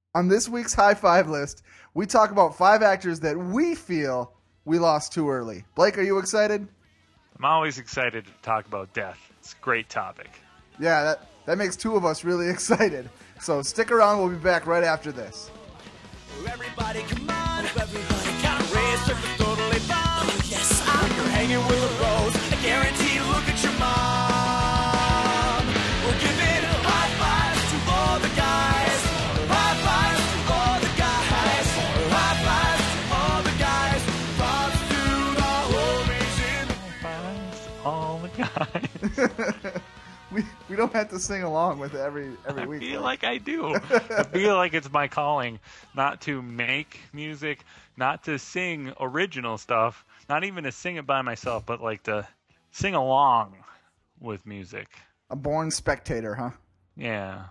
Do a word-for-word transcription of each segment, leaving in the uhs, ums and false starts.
On this week's High Five list, we talk about five actors that we feel we lost too early. Blake, are you excited? I'm always excited to talk about death. It's a great topic. Yeah, that, that makes two of us really excited. So stick around, we'll be back right after this. Everybody come on, everybody come on. Red surface totally bomb. Oh, yes, I'm when you're hanging with a rose, I guarantee look at your mom. We're giving high fives to all the guys. High fives to all the guys. High fives to all the guys. Props to the homies in. High fives, all the guys. we we don't have to sing along with every every I week. feel Blake. like I do. I feel like it's my calling not to make music, not to sing original stuff, not even to sing it by myself, but like to sing along with music. A born spectator, huh? Yeah.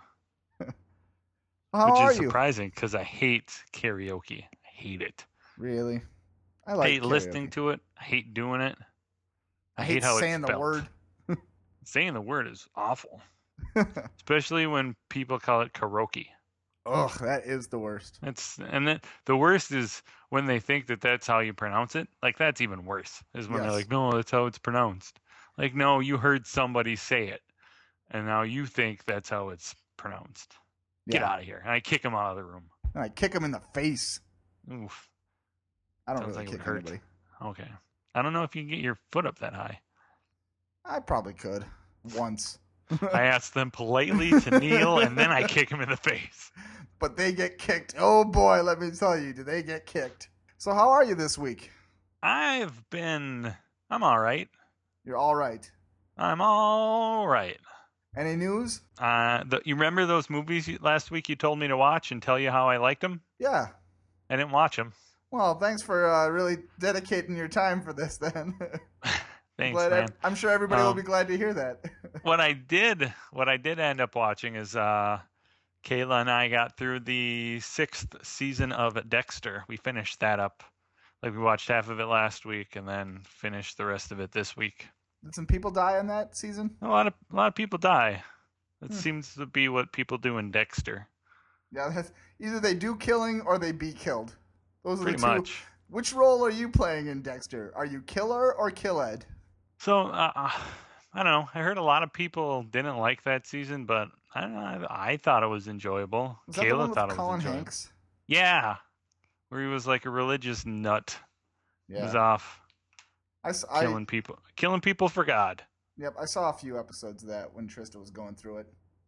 How Which are is you? surprising because I hate karaoke. I hate it. Really? I I like hate karaoke. listening to it. I hate doing it. I, I hate, hate how saying it's the spelled. word. Saying the word is awful, especially when people call it karaoke. Ugh, that is the worst. It's and then the worst is when they think that that's how you pronounce it. Like that's even worse. Is when they're Yes. like, no, that's how it's pronounced. Like, no, you heard somebody say it, and now you think that's how it's pronounced. Get Yeah. out of here! And I kick him out of the room. And I kick him in the face. Oof. I don't Sounds really like it kick would hurt. anybody. Okay. I don't know if you can get your foot up that high. I probably could. Once. I asked them politely to kneel, and then I kick him in the face. But they get kicked. Oh boy, let me tell you, do they get kicked? So how are you this week? I've been. I'm all right. You're all right. I'm all right. Any news? Uh, the, you remember those movies you, last week you told me to watch and tell you how I liked them? Yeah. I didn't watch them. Well, thanks for uh, really dedicating your time for this then. Thanks, Glad man. ev- I'm sure everybody will Um, be glad to hear that. What I did, what I did end up watching is uh, Kayla and I got through the sixth season of Dexter. We finished that up. Like we watched half of it last week and then finished the rest of it this week. Did some people die in that season? A lot of a lot of people die. That Hmm. seems to be what people do in Dexter. Yeah, that's, either they do killing or they be killed. Those are Pretty the two. much. Which role are you playing in Dexter? Are you killer or killed? So uh, uh, I don't know. I heard a lot of people didn't like that season, but I don't know. I, I thought it was enjoyable. Was that Kayla the one with thought it was Colin enjoyable. Hanks? Yeah, where he was like a religious nut. He was off I, s- I- killing people, killing people for God. Yep, I saw a few episodes of that when Trista was going through it.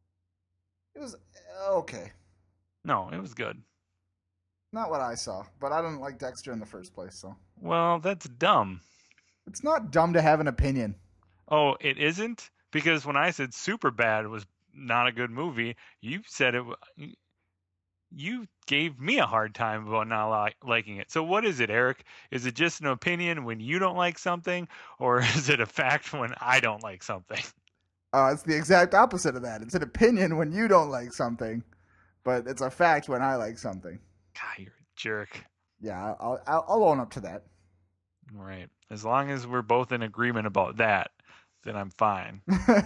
It was uh, okay. No, it was good. Not what I saw, but I didn't like Dexter in the first place, so. Well, that's dumb. It's not dumb to have an opinion. Oh, it isn't? Because when I said Superbad was not a good movie, you said it. wa- You gave me a hard time about not li- liking it. So what is it, Eric? Is it just an opinion when you don't like something, or is it a fact when I don't like something? Uh, it's the exact opposite of that. It's an opinion when you don't like something, but it's a fact when I like something. God, you're a jerk. Yeah, I'll, I'll, I'll own up to that. Right. As long as we're both in agreement about that, then I'm fine.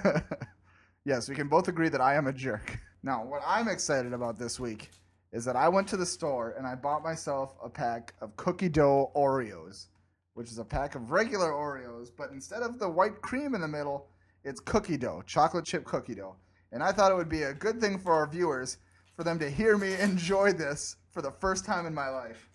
Yes, we can both agree that I am a jerk. Now, what I'm excited about this week is that I went to the store and I bought myself a pack of cookie dough Oreos, which is a pack of regular Oreos, but instead of the white cream in the middle, it's cookie dough, chocolate chip cookie dough. And I thought it would be a good thing for our viewers for them to hear me enjoy this for the first time in my life.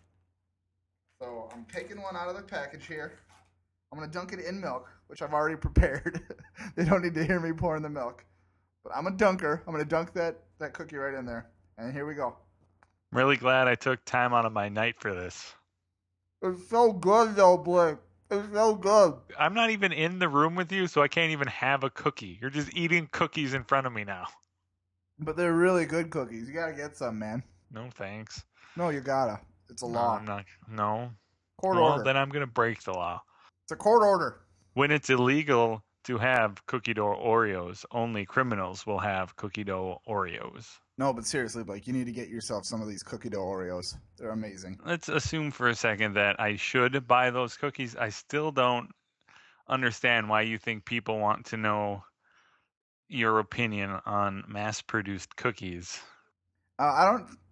So I'm taking one out of the package here. I'm going to dunk it in milk, which I've already prepared. They don't need to hear me pouring the milk. But I'm a dunker. I'm going to dunk that, that cookie right in there. And here we go. I'm really glad I took time out of my night for this. It's so good, though, Blake. It's so good. I'm not even in the room with you, so I can't even have a cookie. You're just eating cookies in front of me now. But they're really good cookies. You got to get some, man. No thanks. No, you got to. It's a No, law. I'm not. No. Court Well, order. then I'm going to break the law. It's a court order. When it's illegal to have cookie dough Oreos, only criminals will have cookie dough Oreos. No, but seriously, Blake, you need to get yourself some of these cookie dough Oreos. They're amazing. Let's assume for a second that I should buy those cookies. I still don't understand why you think people want to know your opinion on mass-produced cookies. Uh, I don't.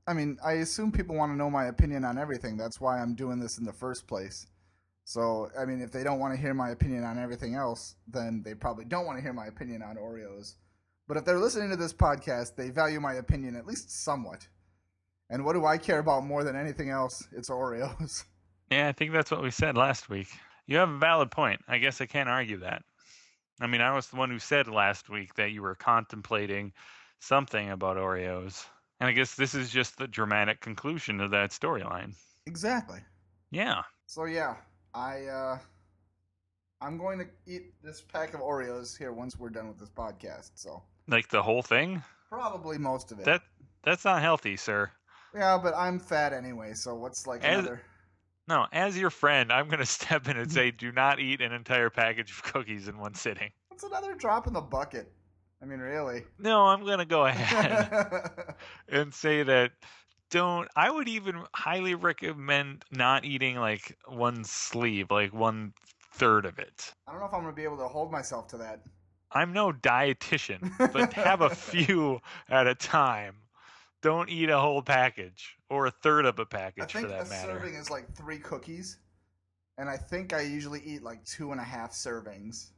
I mean, I assume people want to know my opinion on everything. That's why I'm doing this in the first place. So, I mean, if they don't want to hear my opinion on everything else, then they probably don't want to hear my opinion on Oreos. But if they're listening to this podcast, they value my opinion at least somewhat. And what do I care about more than anything else? It's Oreos. Yeah, I think that's what we said last week. You have a valid point. I guess I can't argue that. I mean, I was the one who said last week that you were contemplating something about Oreos. And I guess this is just the dramatic conclusion of that storyline. Exactly. Yeah. So, yeah, I, uh, I'm going to eat this pack of Oreos here once we're done with this podcast. So, like the whole thing? Probably most of it. That That's not healthy, sir. Yeah, but I'm fat anyway, so what's like as, another... No, as your friend, I'm going to step in and say do not eat an entire package of cookies in one sitting. What's another drop in the bucket? I mean, really? No, I'm going to go ahead and say that don't... I would even highly recommend not eating like one sleeve, like one third of it. I don't know if I'm going to be able to hold myself to that. I'm no dietitian, but have a few at a time. Don't eat a whole package or a third of a package for that matter. I think a serving is like three cookies, and I think I usually eat like two and a half servings.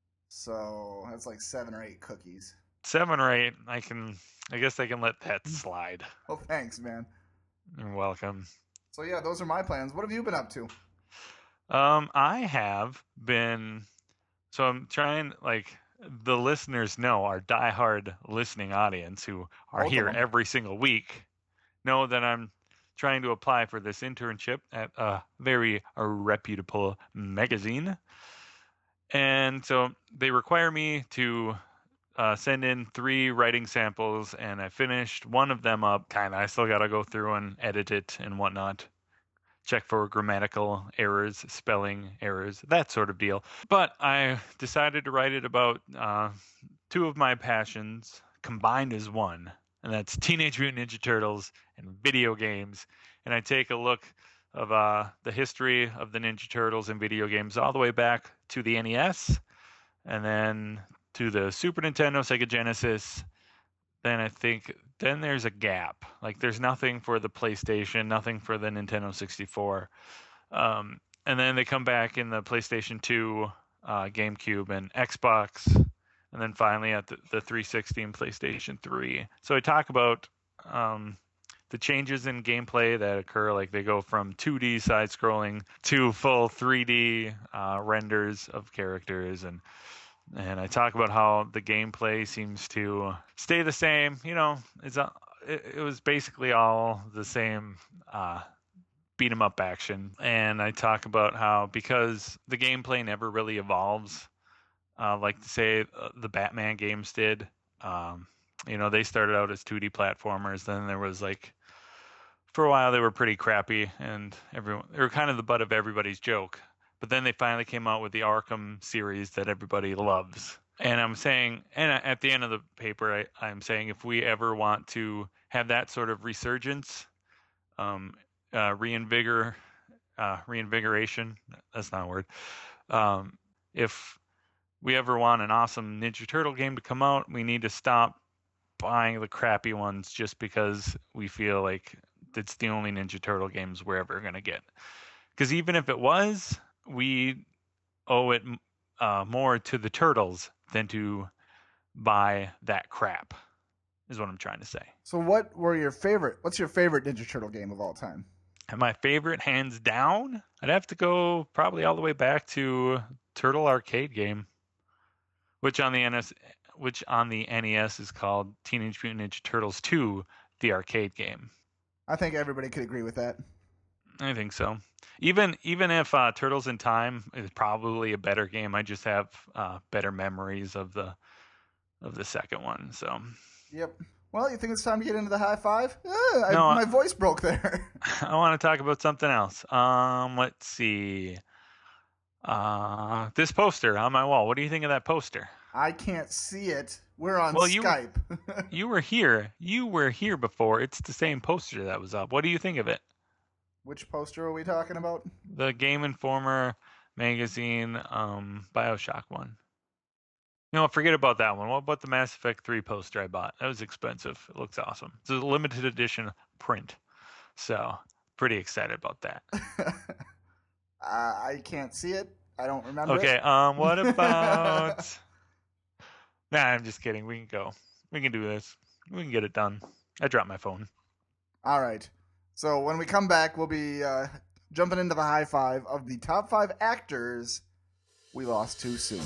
So that's like seven or eight cookies. Seven or eight, I can. I guess I can let that slide. Oh, thanks, man. You're welcome. So yeah, those are my plans. What have you been up to? Um, I have been. So I'm trying like. The listeners know, our diehard listening audience who are Both here every single week, know that I'm trying to apply for this internship at a very reputable magazine. And so they require me to uh, send in three writing samples, and I finished one of them up. Kind of, I still got to go through and edit it and whatnot. Check for grammatical errors, spelling errors, that sort of deal. But I decided to write it about uh, two of my passions combined as one, and that's Teenage Mutant Ninja Turtles and video games. And I take a look of uh, the history of the Ninja Turtles and video games all the way back to the N E S, and then to the Super Nintendo, Sega Genesis. Then I think then there's a gap. Like there's nothing for the PlayStation, nothing for the Nintendo sixty-four. Um, and then they come back in the PlayStation two, uh, GameCube, and Xbox. And then finally at the, the three sixty and PlayStation three. So I talk about um, the changes in gameplay that occur. Like they go from two D side-scrolling to full three D uh, renders of characters, and And I talk about how the gameplay seems to stay the same. You know, it's a, it, it was basically all the same uh, beat 'em up action. And I talk about how because the gameplay never really evolves, uh, like say uh, the Batman games did. Um, you know, they started out as two D platformers. Then there was like, for a while they were pretty crappy, and everyone they were kind of the butt of everybody's joke. But then they finally came out with the Arkham series that everybody loves. And I'm saying, and at the end of the paper, I, I'm saying if we ever want to have that sort of resurgence, um, uh, reinvigor, uh, reinvigoration, that's not a word. Um, if we ever want an awesome Ninja Turtle game to come out, we need to stop buying the crappy ones just because we feel like it's the only Ninja Turtle games we're ever going to get. Because even if it was, we owe it uh, more to the Turtles than to buy that crap, is what I'm trying to say. So what were your favorite, what's your favorite Ninja Turtle game of all time? And my favorite, hands down, I'd have to go probably all the way back to Turtle Arcade game, which on the N S, which on the N E S is called Teenage Mutant Ninja Turtles two, the arcade game. I think everybody could agree with that. I think so. Even even if uh, Turtles in Time is probably a better game, I just have uh, better memories of the of the second one. So. Yep. Well, you think it's time to get into the high five? Uh, no, I, my voice broke there. I want to talk about something else. Um, let's see. Uh, this poster on my wall. What do you think of that poster? I can't see it. We're on well, Skype. You, you were here. You were here before. It's the same poster that was up. What do you think of it? Which poster are we talking about? The Game Informer magazine, um, BioShock one. No, forget about that one. What about the Mass Effect three poster I bought? That was expensive. It looks awesome. It's a limited edition print. So pretty excited about that. uh, I can't see it. I don't remember. Okay. It. Um. What about? Nah, I'm just kidding. We can go. We can do this. We can get it done. I dropped my phone. All right. So when we come back, we'll be uh, jumping into the high five of the top five actors we lost too soon.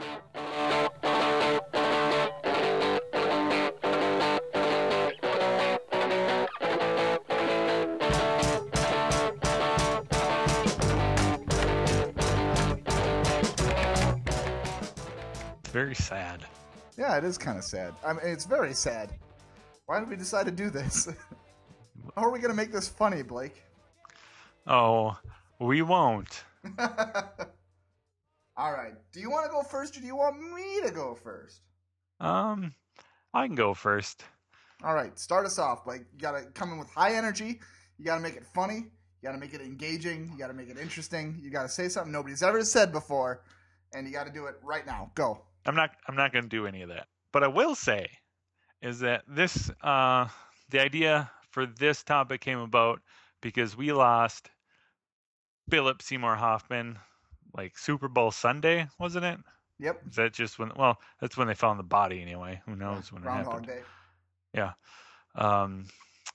It's very sad. Yeah, it is kind of sad. I mean, it's very sad. Why did we decide to do this? How are we going to make this funny, Blake? Oh, we won't. All right. Do you want to go first or do you want me to go first? Um, I can go first. All right. Start us off, Blake. You got to come in with high energy. You got to make it funny. You got to make it engaging. You got to make it interesting. You got to say something nobody's ever said before, and you got to do it right now. Go. I'm not. I'm not going to do any of that. But I will say, is that this uh the idea for this topic came about because we lost Philip Seymour Hoffman, like Super Bowl Sunday, wasn't it? Yep. Is that just when? Well, that's when they found the body anyway. Who knows Yeah, when it Groundhog happened? Day. Yeah. Um.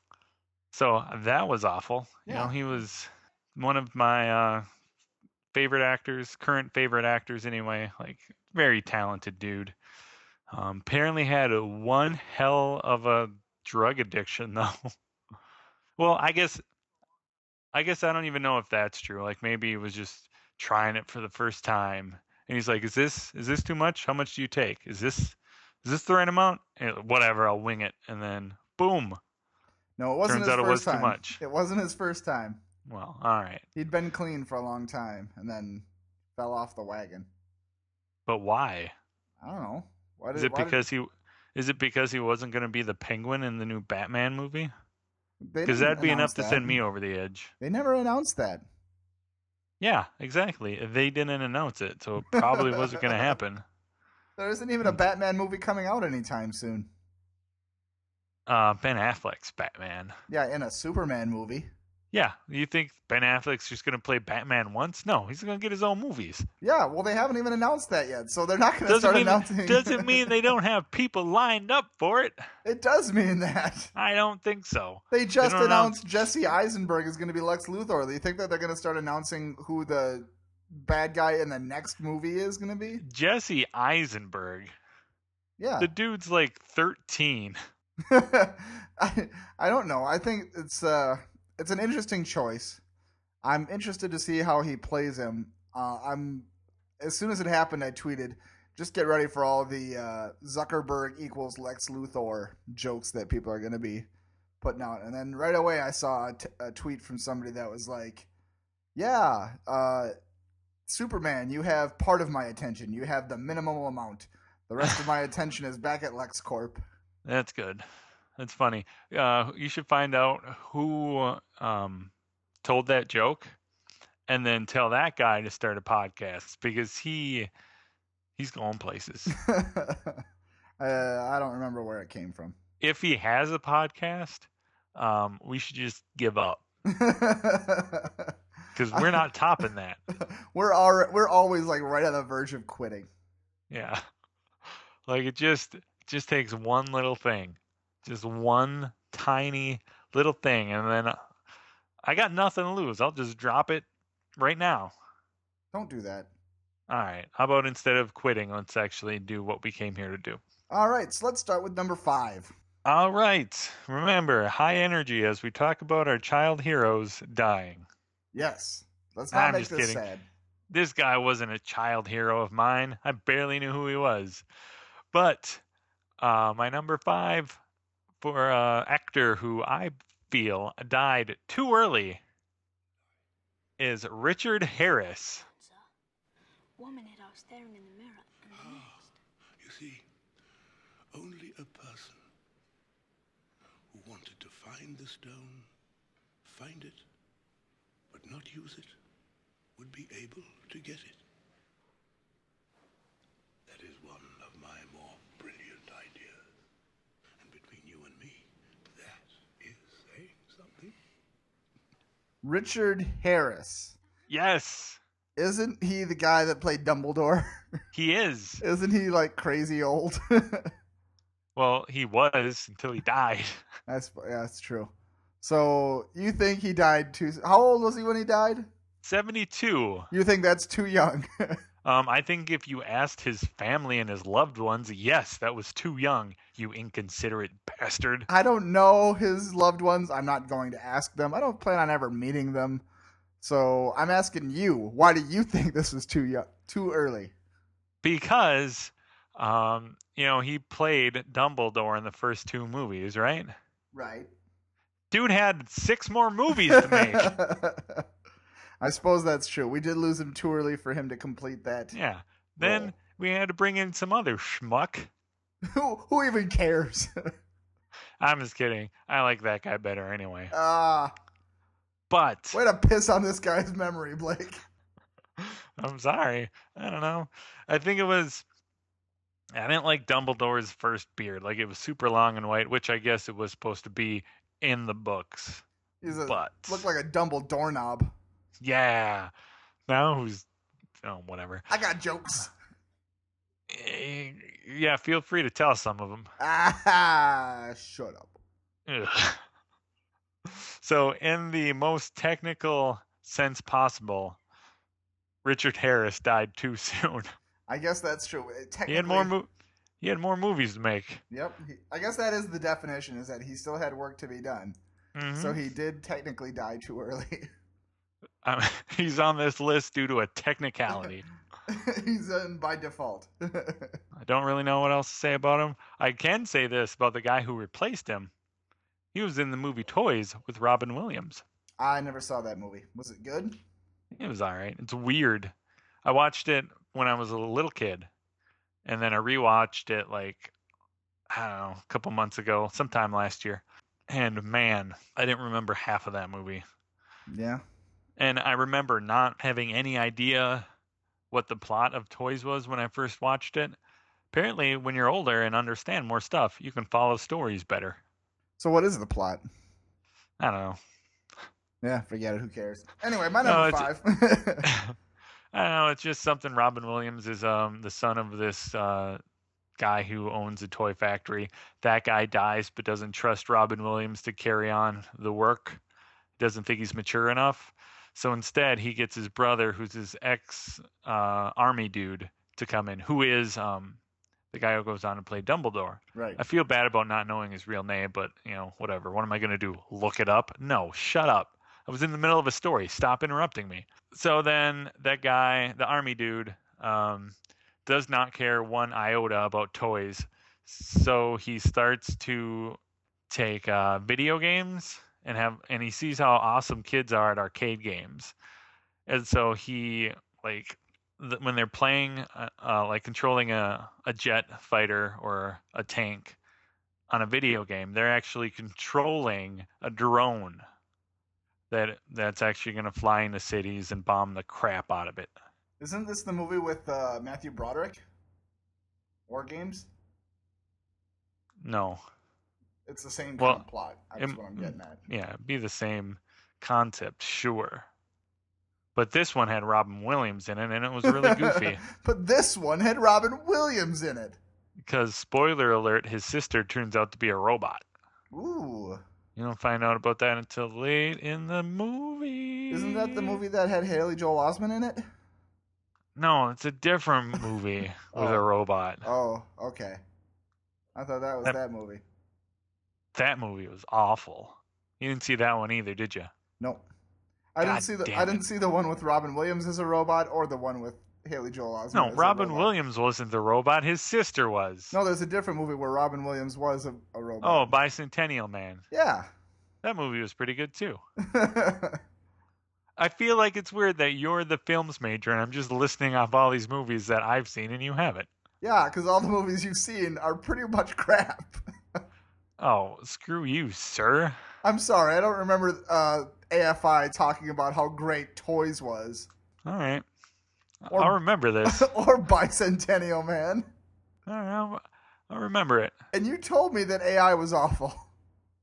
So that was awful. You Yeah. know, he was one of my uh, favorite actors, current favorite actors anyway. Like, very talented dude. Um, apparently had a one hell of a drug addiction though. Well, I guess I guess I don't even know if that's true. Like maybe he was just trying it for the first time, and he's like, "Is this is this too much? How much do you take? Is this is this the right amount? And whatever, I'll wing it." And then boom. No, it wasn't Turns his out it first was too time. much. It wasn't his first time. Well, all right. He'd been clean for a long time and then fell off the wagon. But why? I don't know. Why did, Is it why because he is it because he wasn't going to be the Penguin in the new Batman movie? did, they Because didn't that'd be enough announce to that. send me over the edge. They never announced that. Yeah, exactly. They didn't announce it, so it probably wasn't going to happen. There isn't even a Batman movie coming out anytime soon. Uh, Ben Affleck's Batman. Yeah, in a Superman movie. Yeah, you think Ben Affleck's just going to play Batman once? No, he's going to get his own movies. Yeah, well, they haven't even announced that yet, so they're not going to Doesn't start mean, announcing. doesn't mean they don't have people lined up for it. It does mean that. I don't think so. They just don't announced announce- Jesse Eisenberg is going to be Lex Luthor. Do you think that they're going to start announcing who the bad guy in the next movie is going to be? Jesse Eisenberg. Yeah. The dude's like thirteen. I, I don't know. I think it's uh it's an interesting choice. I'm interested to see how he plays him. Uh, I'm as soon as it happened, I tweeted, "Just get ready for all the uh, Zuckerberg equals Lex Luthor jokes that people are going to be putting out." And then right away, I saw a, t- a tweet from somebody that was like, "Yeah, uh, Superman, you have part of my attention. You have the minimal amount. The rest of my attention is back at LexCorp." That's good. That's funny. Uh, you should find out who um, told that joke, and then tell that guy to start a podcast because he he's going places. uh, I don't remember where it came from. If he has a podcast, um, we should just give up because we're not topping that. We're al- we're always like right on the verge of quitting. Yeah, like it just just takes one little thing, just one tiny little thing, and then I got nothing to lose. I'll just drop it right now. Don't do that. All right. How about instead of quitting, let's actually do what we came here to do. All right, so let's start with number five. All right. Remember, high energy as we talk about our child heroes dying. Yes. Let's not I'm make just this kidding. sad. This guy wasn't a child hero of mine. I barely knew who he was. But uh, my number five for uh, actor who I feel died too early is Richard Harris. One minute I was staring in the mirror, and the next. You see, only a person who wanted to find the stone, find it, but not use it, would be able to get it. That is one of my more brilliant ideas. And between you and me, that is saying Richard Harris. Yes, Isn't he the guy that played Dumbledore? he is. Isn't he like crazy old? Well, he was until he died. That's yeah, that's true. So you think he died too? How old was he when he died? seventy-two. You think that's too young? Um, I think if you asked his family and his loved ones, yes, that was too young, you inconsiderate bastard. I don't know his loved ones. I'm not going to ask them. I don't plan on ever meeting them. So I'm asking you, why do you think this was too young, too early? Because, um, you know, he played Dumbledore in the first two movies, right? Right. Dude had six more movies to make. I suppose that's true. We did lose him too early for him to complete that. Yeah. Then role. we had to bring in some other schmuck. Who who even cares? I'm just kidding. I like that guy better anyway. Ah, But way to piss on this guy's memory, Blake. I'm sorry. I don't know. I think it was. I didn't like Dumbledore's first beard. Like, it was super long and white, which I guess it was supposed to be in the books. He's a But looked like a Dumble doorknob. yeah. Now who's oh whatever. I got jokes. Eh, Yeah, feel free to tell some of them. Ah, shut up. Ugh. So, in the most technical sense possible, Richard Harris died too soon. I guess that's true. Technically, He had more mo- he had more movies to make. Yep. He, I guess that is the definition: is that he still had work to be done. Mhm. So he did technically die too early. Um, he's on this list due to a technicality. He's in by default. I don't really know what else to say about him. I can say this about the guy who replaced him. He was in the movie Toys with Robin Williams. I never saw that movie. Was it good? It was all right. It's weird. I watched it when I was a little kid, and then I rewatched it like, I don't know, a couple months ago, sometime last year. And man, I didn't remember half of that movie. Yeah. And I remember not having any idea what the plot of Toys was when I first watched it. Apparently, when you're older and understand more stuff, you can follow stories better. So what is the plot? I don't know. Yeah, forget it. Who cares? Anyway, my No, number it's- five. I don't know. It's just something. Robin Williams is um the son of this uh, guy who owns a toy factory. That guy dies, but doesn't trust Robin Williams to carry on the work. Doesn't think he's mature enough. So instead, he gets his brother, who's his ex uh, army dude, to come in, who is um the guy who goes on to play Dumbledore. Right. I feel bad about not knowing his real name, but, you know, whatever. What am I going to do? Look it up? No, shut up. I was in the middle of a story. Stop interrupting me. So then that guy, the army dude, um, does not care one iota about toys. So he starts to take uh, video games and have, and he sees how awesome kids are at arcade games. And so he, like, th- when they're playing, uh, uh, like controlling a, a jet fighter or a tank on a video game, they're actually controlling a drone that that's actually going to fly into cities and bomb the crap out of it. Isn't this the movie with uh, Matthew Broderick? War Games? No. It's the same kind Well, of plot. That's it- what I'm getting at. Yeah, it'd be the same concept, sure. But this one had Robin Williams in it, and it was really goofy. But this one had Robin Williams in it. Because, spoiler alert, his sister turns out to be a robot. Ooh. You don't find out about that until late in the movie. Isn't that the movie that had Haley Joel Osment in it? No, it's a different movie with Oh. a robot. Oh, okay. I thought that was That- that movie. That movie was awful. You didn't see that one either, did you? Nope. I God didn't see the damn I didn't it. see the one with Robin Williams as a robot or the one with Haley Joel Osment. No, as a Robin robot. Williams wasn't the robot. His sister was. No, there's a different movie where Robin Williams was a, a Oh, robot. Bicentennial Man. Yeah. That movie was pretty good too. I feel like it's weird that you're the films major and I'm just listing off all these movies that I've seen and you haven't. Yeah, because all the movies you've seen are pretty much crap. Oh, screw you, sir. I'm sorry, I don't remember uh, A F I talking about how great Toys was. All right. Or- I'll remember this. Or Bicentennial Man. All right, I'll, I'll remember it. And you told me that A I was awful.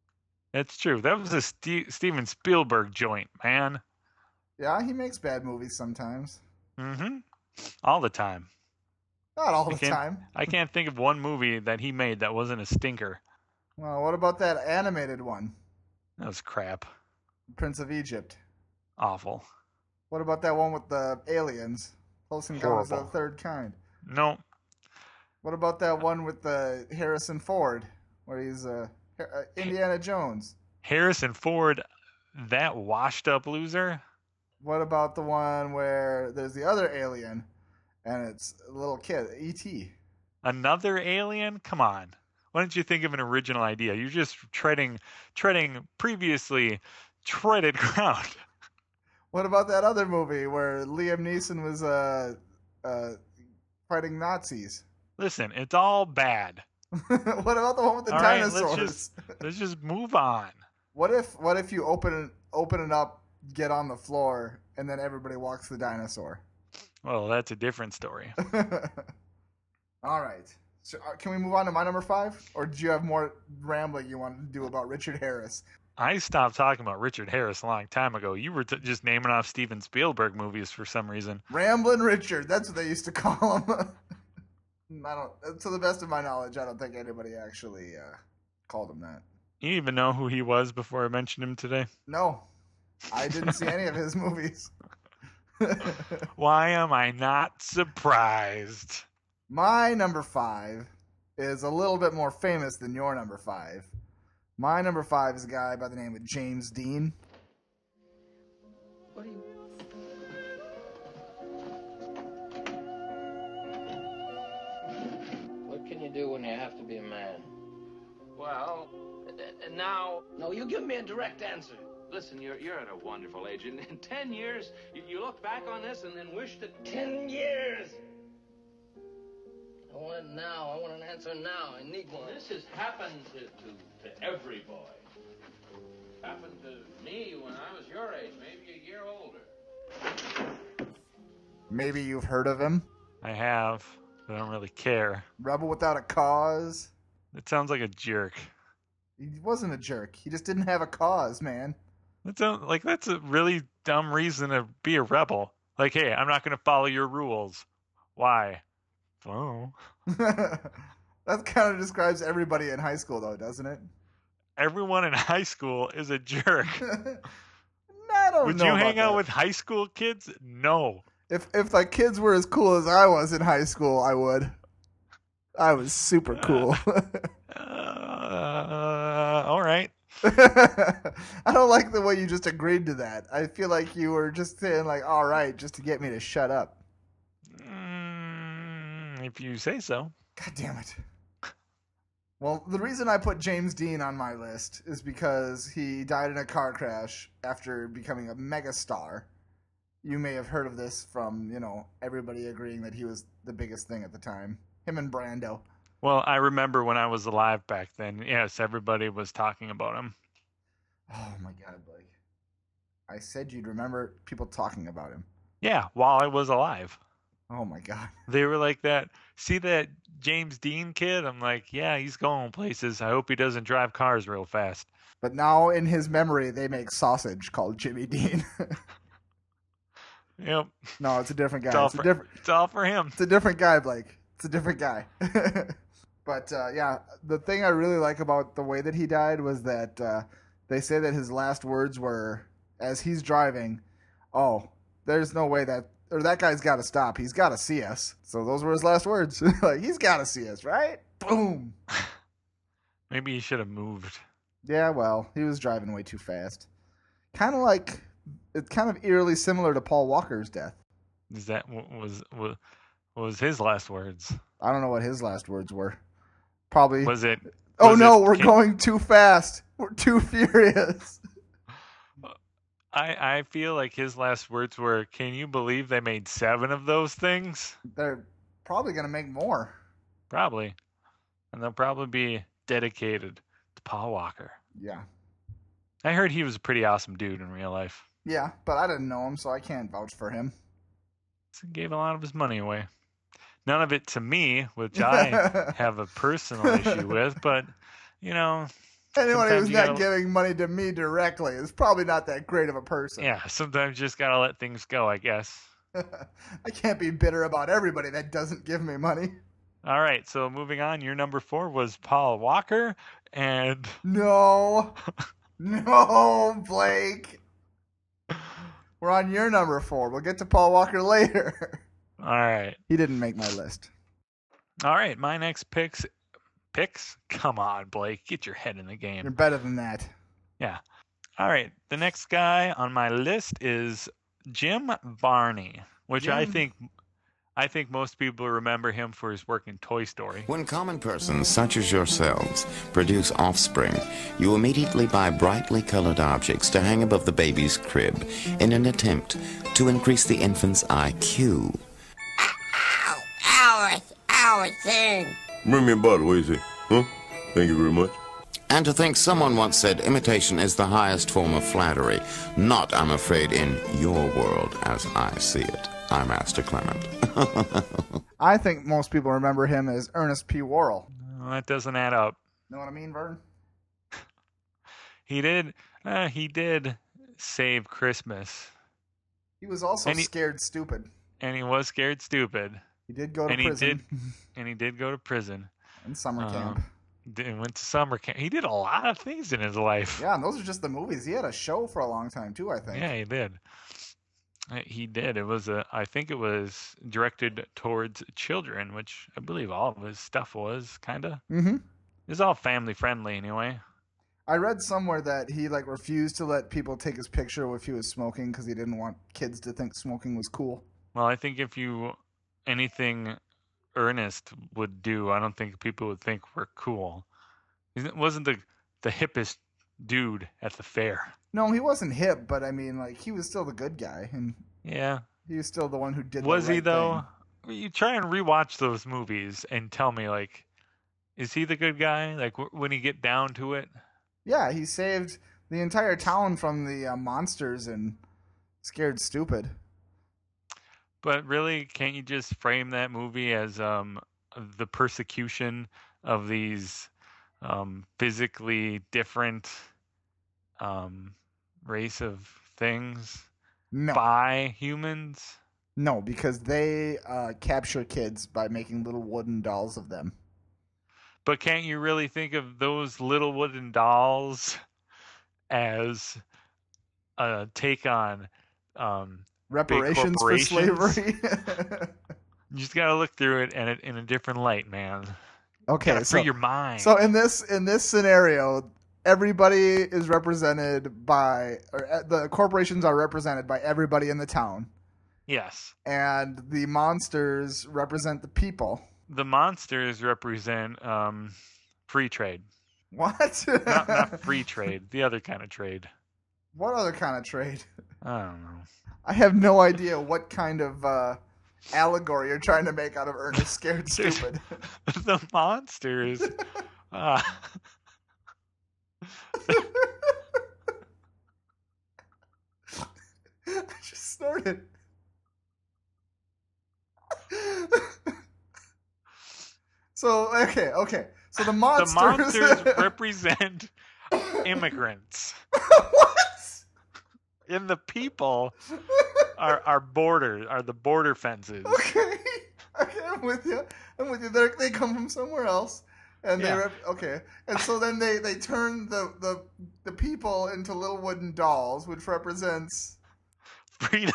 That's true. That was a Ste- Steven Spielberg joint, man. Yeah, he makes bad movies sometimes. Mm-hmm. All the time. Not all I the can't. time. I can't think of one movie that he made that wasn't a stinker. Well, what about that animated one, That was crap. Prince of Egypt? Awful. What about that one with the aliens? Close Encounters of the Horrible. Third Kind. No. What about that one with the Harrison Ford, where he's uh, uh, Indiana Jones? Harrison Ford, that washed up loser. What about the one where there's the other alien, and it's a little kid, E T? Another alien? Come on. Why don't you think of an original idea? You're just treading treading previously treaded ground. What about that other movie where Liam Neeson was uh, uh, fighting Nazis? Listen, it's all bad. What about the one with the All right, dinosaurs? let's just let's just move on. What if what if you open it open it up, get on the floor, and then everybody walks the dinosaur? Well, that's a different story. All right. So, uh, can we move on to my number five, or did you have more rambling you wanted to do about Richard Harris? I stopped talking about Richard Harris a long time ago. You were t- just naming off Steven Spielberg movies for some reason. Ramblin' Richard. That's what they used to call him. I don't. To the best of my knowledge, I don't think anybody actually uh, called him that. You even know who he was before I mentioned him today? No, I didn't see any of his movies. Why am I not surprised? My number five is a little bit more famous than your number five. My number five is a guy by the name of James Dean. What are you... What can you do when you have to be a man? Well, uh, now, No, you give me a direct answer. listen, you're you're at a wonderful age. In, in ten years, you, you look back on this and then wish that... Ten years! I want it now. I want an answer now. I need one. This has happened to, to, to every boy. Happened to me when I was your age, maybe a year older. Maybe you've heard of him. I have, but I don't really care. Rebel Without a Cause. It sounds like a jerk. He wasn't a jerk. He just didn't have a cause, man. That sounds like that's a really dumb reason to be a rebel. Like, hey, I'm not going to follow your rules. Why? Oh. That kind of describes everybody in high school, though, doesn't it? Everyone in high school is a jerk. I don't Would know you about hang out that. with high school kids? No. If if the kids were as cool as I was in high school, I would. I was super cool. Uh, all right. I don't like the way you just agreed to that. I feel like you were just saying like, "All right," just to get me to shut up. Mm, if you say so. God damn it. Well, the reason I put James Dean on my list is because he died in a car crash after becoming a megastar. You may have heard of this from, you know, everybody agreeing that he was the biggest thing at the time. Him and Brando. Well, I remember when I was alive back then. Yes, everybody was talking about him. Oh my God, Blake. I said you'd remember people talking about him. Yeah, while I was alive. Oh my God. They were like that. See that James Dean kid? I'm like, yeah, he's going places. I hope he doesn't drive cars real fast. But now in his memory, they make sausage called Jimmy Dean. Yep. No, it's a different guy. It's all, It's a for, different. it's all for him. It's a different guy, Blake. It's a different guy. But uh, yeah, the thing I really like about the way that he died was that uh, they say that his last words were, as he's driving, "Oh, there's no way that, or that guy's got to stop. He's got to see us." So those were his last words. Like, he's got to see us, right? Boom. Maybe he should have moved. Yeah, well, he was driving way too fast. Kind of like, it's kind of eerily similar to Paul Walker's death. Is that what was was was his last words? I don't know what his last words were. Probably. Was it? Oh was no, it- we're can- going too fast. We're too furious. I I feel like his last words were, "Can you believe they made seven of those things?" They're probably going to make more. Probably, and they'll probably be dedicated to Paul Walker. Yeah. I heard he was a pretty awesome dude in real life. Yeah, but I didn't know him, so I can't vouch for him. So he gave a lot of his money away. None of it to me, which I have a personal issue with, but, you know, Anyone Sometimes who's you not gotta- giving money to me directly is probably not that great of a person. Yeah, sometimes you just gotta let things go, I guess. I can't be bitter about everybody that doesn't give me money. All right, so moving on, your number four was Paul Walker, and No. No, Blake. We're on your number four. We'll get to Paul Walker later. all right, He didn't make my list. all right. My next picks, picks. Come on, Blake, get your head in the You're game. better than that. Yeah. All right. The next guy on my list is Jim Varney, which I Jim. think, I think most people remember him for his work in Toy Story. When common persons such as yourselves produce offspring, you immediately buy brightly colored objects to hang above the baby's crib in an attempt to increase the infant's I Q. Ow! Ow! Ow! Thing! Bring me a bottle, what do you say? Huh? Thank you very much. And to think someone once said imitation is the highest form of flattery. Not, I'm afraid, in your world as I see it. I'm Master Clement. I think most people remember him as Ernest P. Worrell. Well, that doesn't add up. Know what I mean, Vern? He did, uh, he did save Christmas, He was also And he- scared stupid. and he was scared stupid, He did go to and he prison did, and he did go to prison. and summer Uh, camp. Did, went to summer camp. He did a lot of things in his life. Yeah, and those are just the movies. He had a show for a long time too, I think. Yeah, he did. Uh, He did. It was a. I think it was directed towards children, which I believe all of his stuff was kind of. Mm-hmm. It was all family friendly anyway. I read somewhere that he like refused to let people take his picture if he was smoking because he didn't want kids to think smoking was cool. Well, I think if you anything Ernest would do, I don't think people would think we're cool. He wasn't the the hippest dude at the fair. No, he wasn't hip, but I mean, like he was still the good guy, and Yeah. he was still the one who did. Was the right he though? thing. You try and rewatch those movies and tell me, like, is he the good guy? Like w- when you get down to it. Yeah, he saved the entire town from the uh, monsters and Scared Stupid. But really, can't you just frame that movie as um, the persecution of these um, physically different um, race of things No, by humans? no, because they uh, capture kids by making little wooden dolls of them. But can't you really think of those little wooden dolls as a take on um, Reparations for corporations? slavery. You just gotta look through it and it in a different light, man. Okay, Gotta so free your mind. so in this in this scenario, everybody is represented by, or uh, the corporations are represented by everybody in the town, Yes. and the monsters represent the people. The monsters represent um, free trade. What? Not, not free trade, the other kind of trade. What other kind of trade? I don't know. I have no idea what kind of uh, allegory you're trying to make out of Ernest Scared Stupid. The monsters. Uh, I just snorted. So okay, okay. So the monsters. the monsters represent immigrants. What? And the people are are borders, are the border fences. Okay, okay, I'm with you. I'm with you. They're, they come from somewhere else, and they Yeah. rep- okay. And so then they, they turn the, the the people into little wooden dolls, which represents Freedom.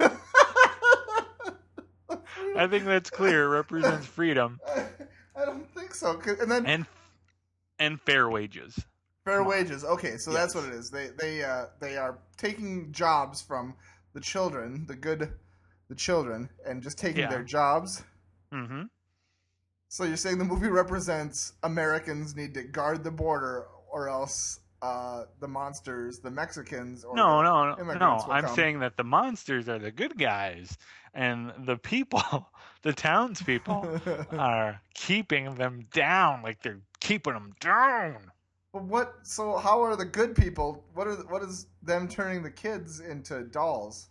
I think that's clear. It represents freedom I, I don't think so. 'Cause- And then and and fair wages. fair wages. Okay, so that's Yes. what it is. They they uh, they are taking jobs from the children, the good, the children, and just taking Yeah. their jobs. Mm-hmm. So you're saying the movie represents Americans need to guard the border, or else uh, the monsters, the Mexicans, or No, the no, no, no. immigrants will I'm come. saying that the monsters are the good guys, and the people, the townspeople, are keeping them down. Like they're keeping them down. But what? So how are the good people? What are what is them turning the kids into dolls?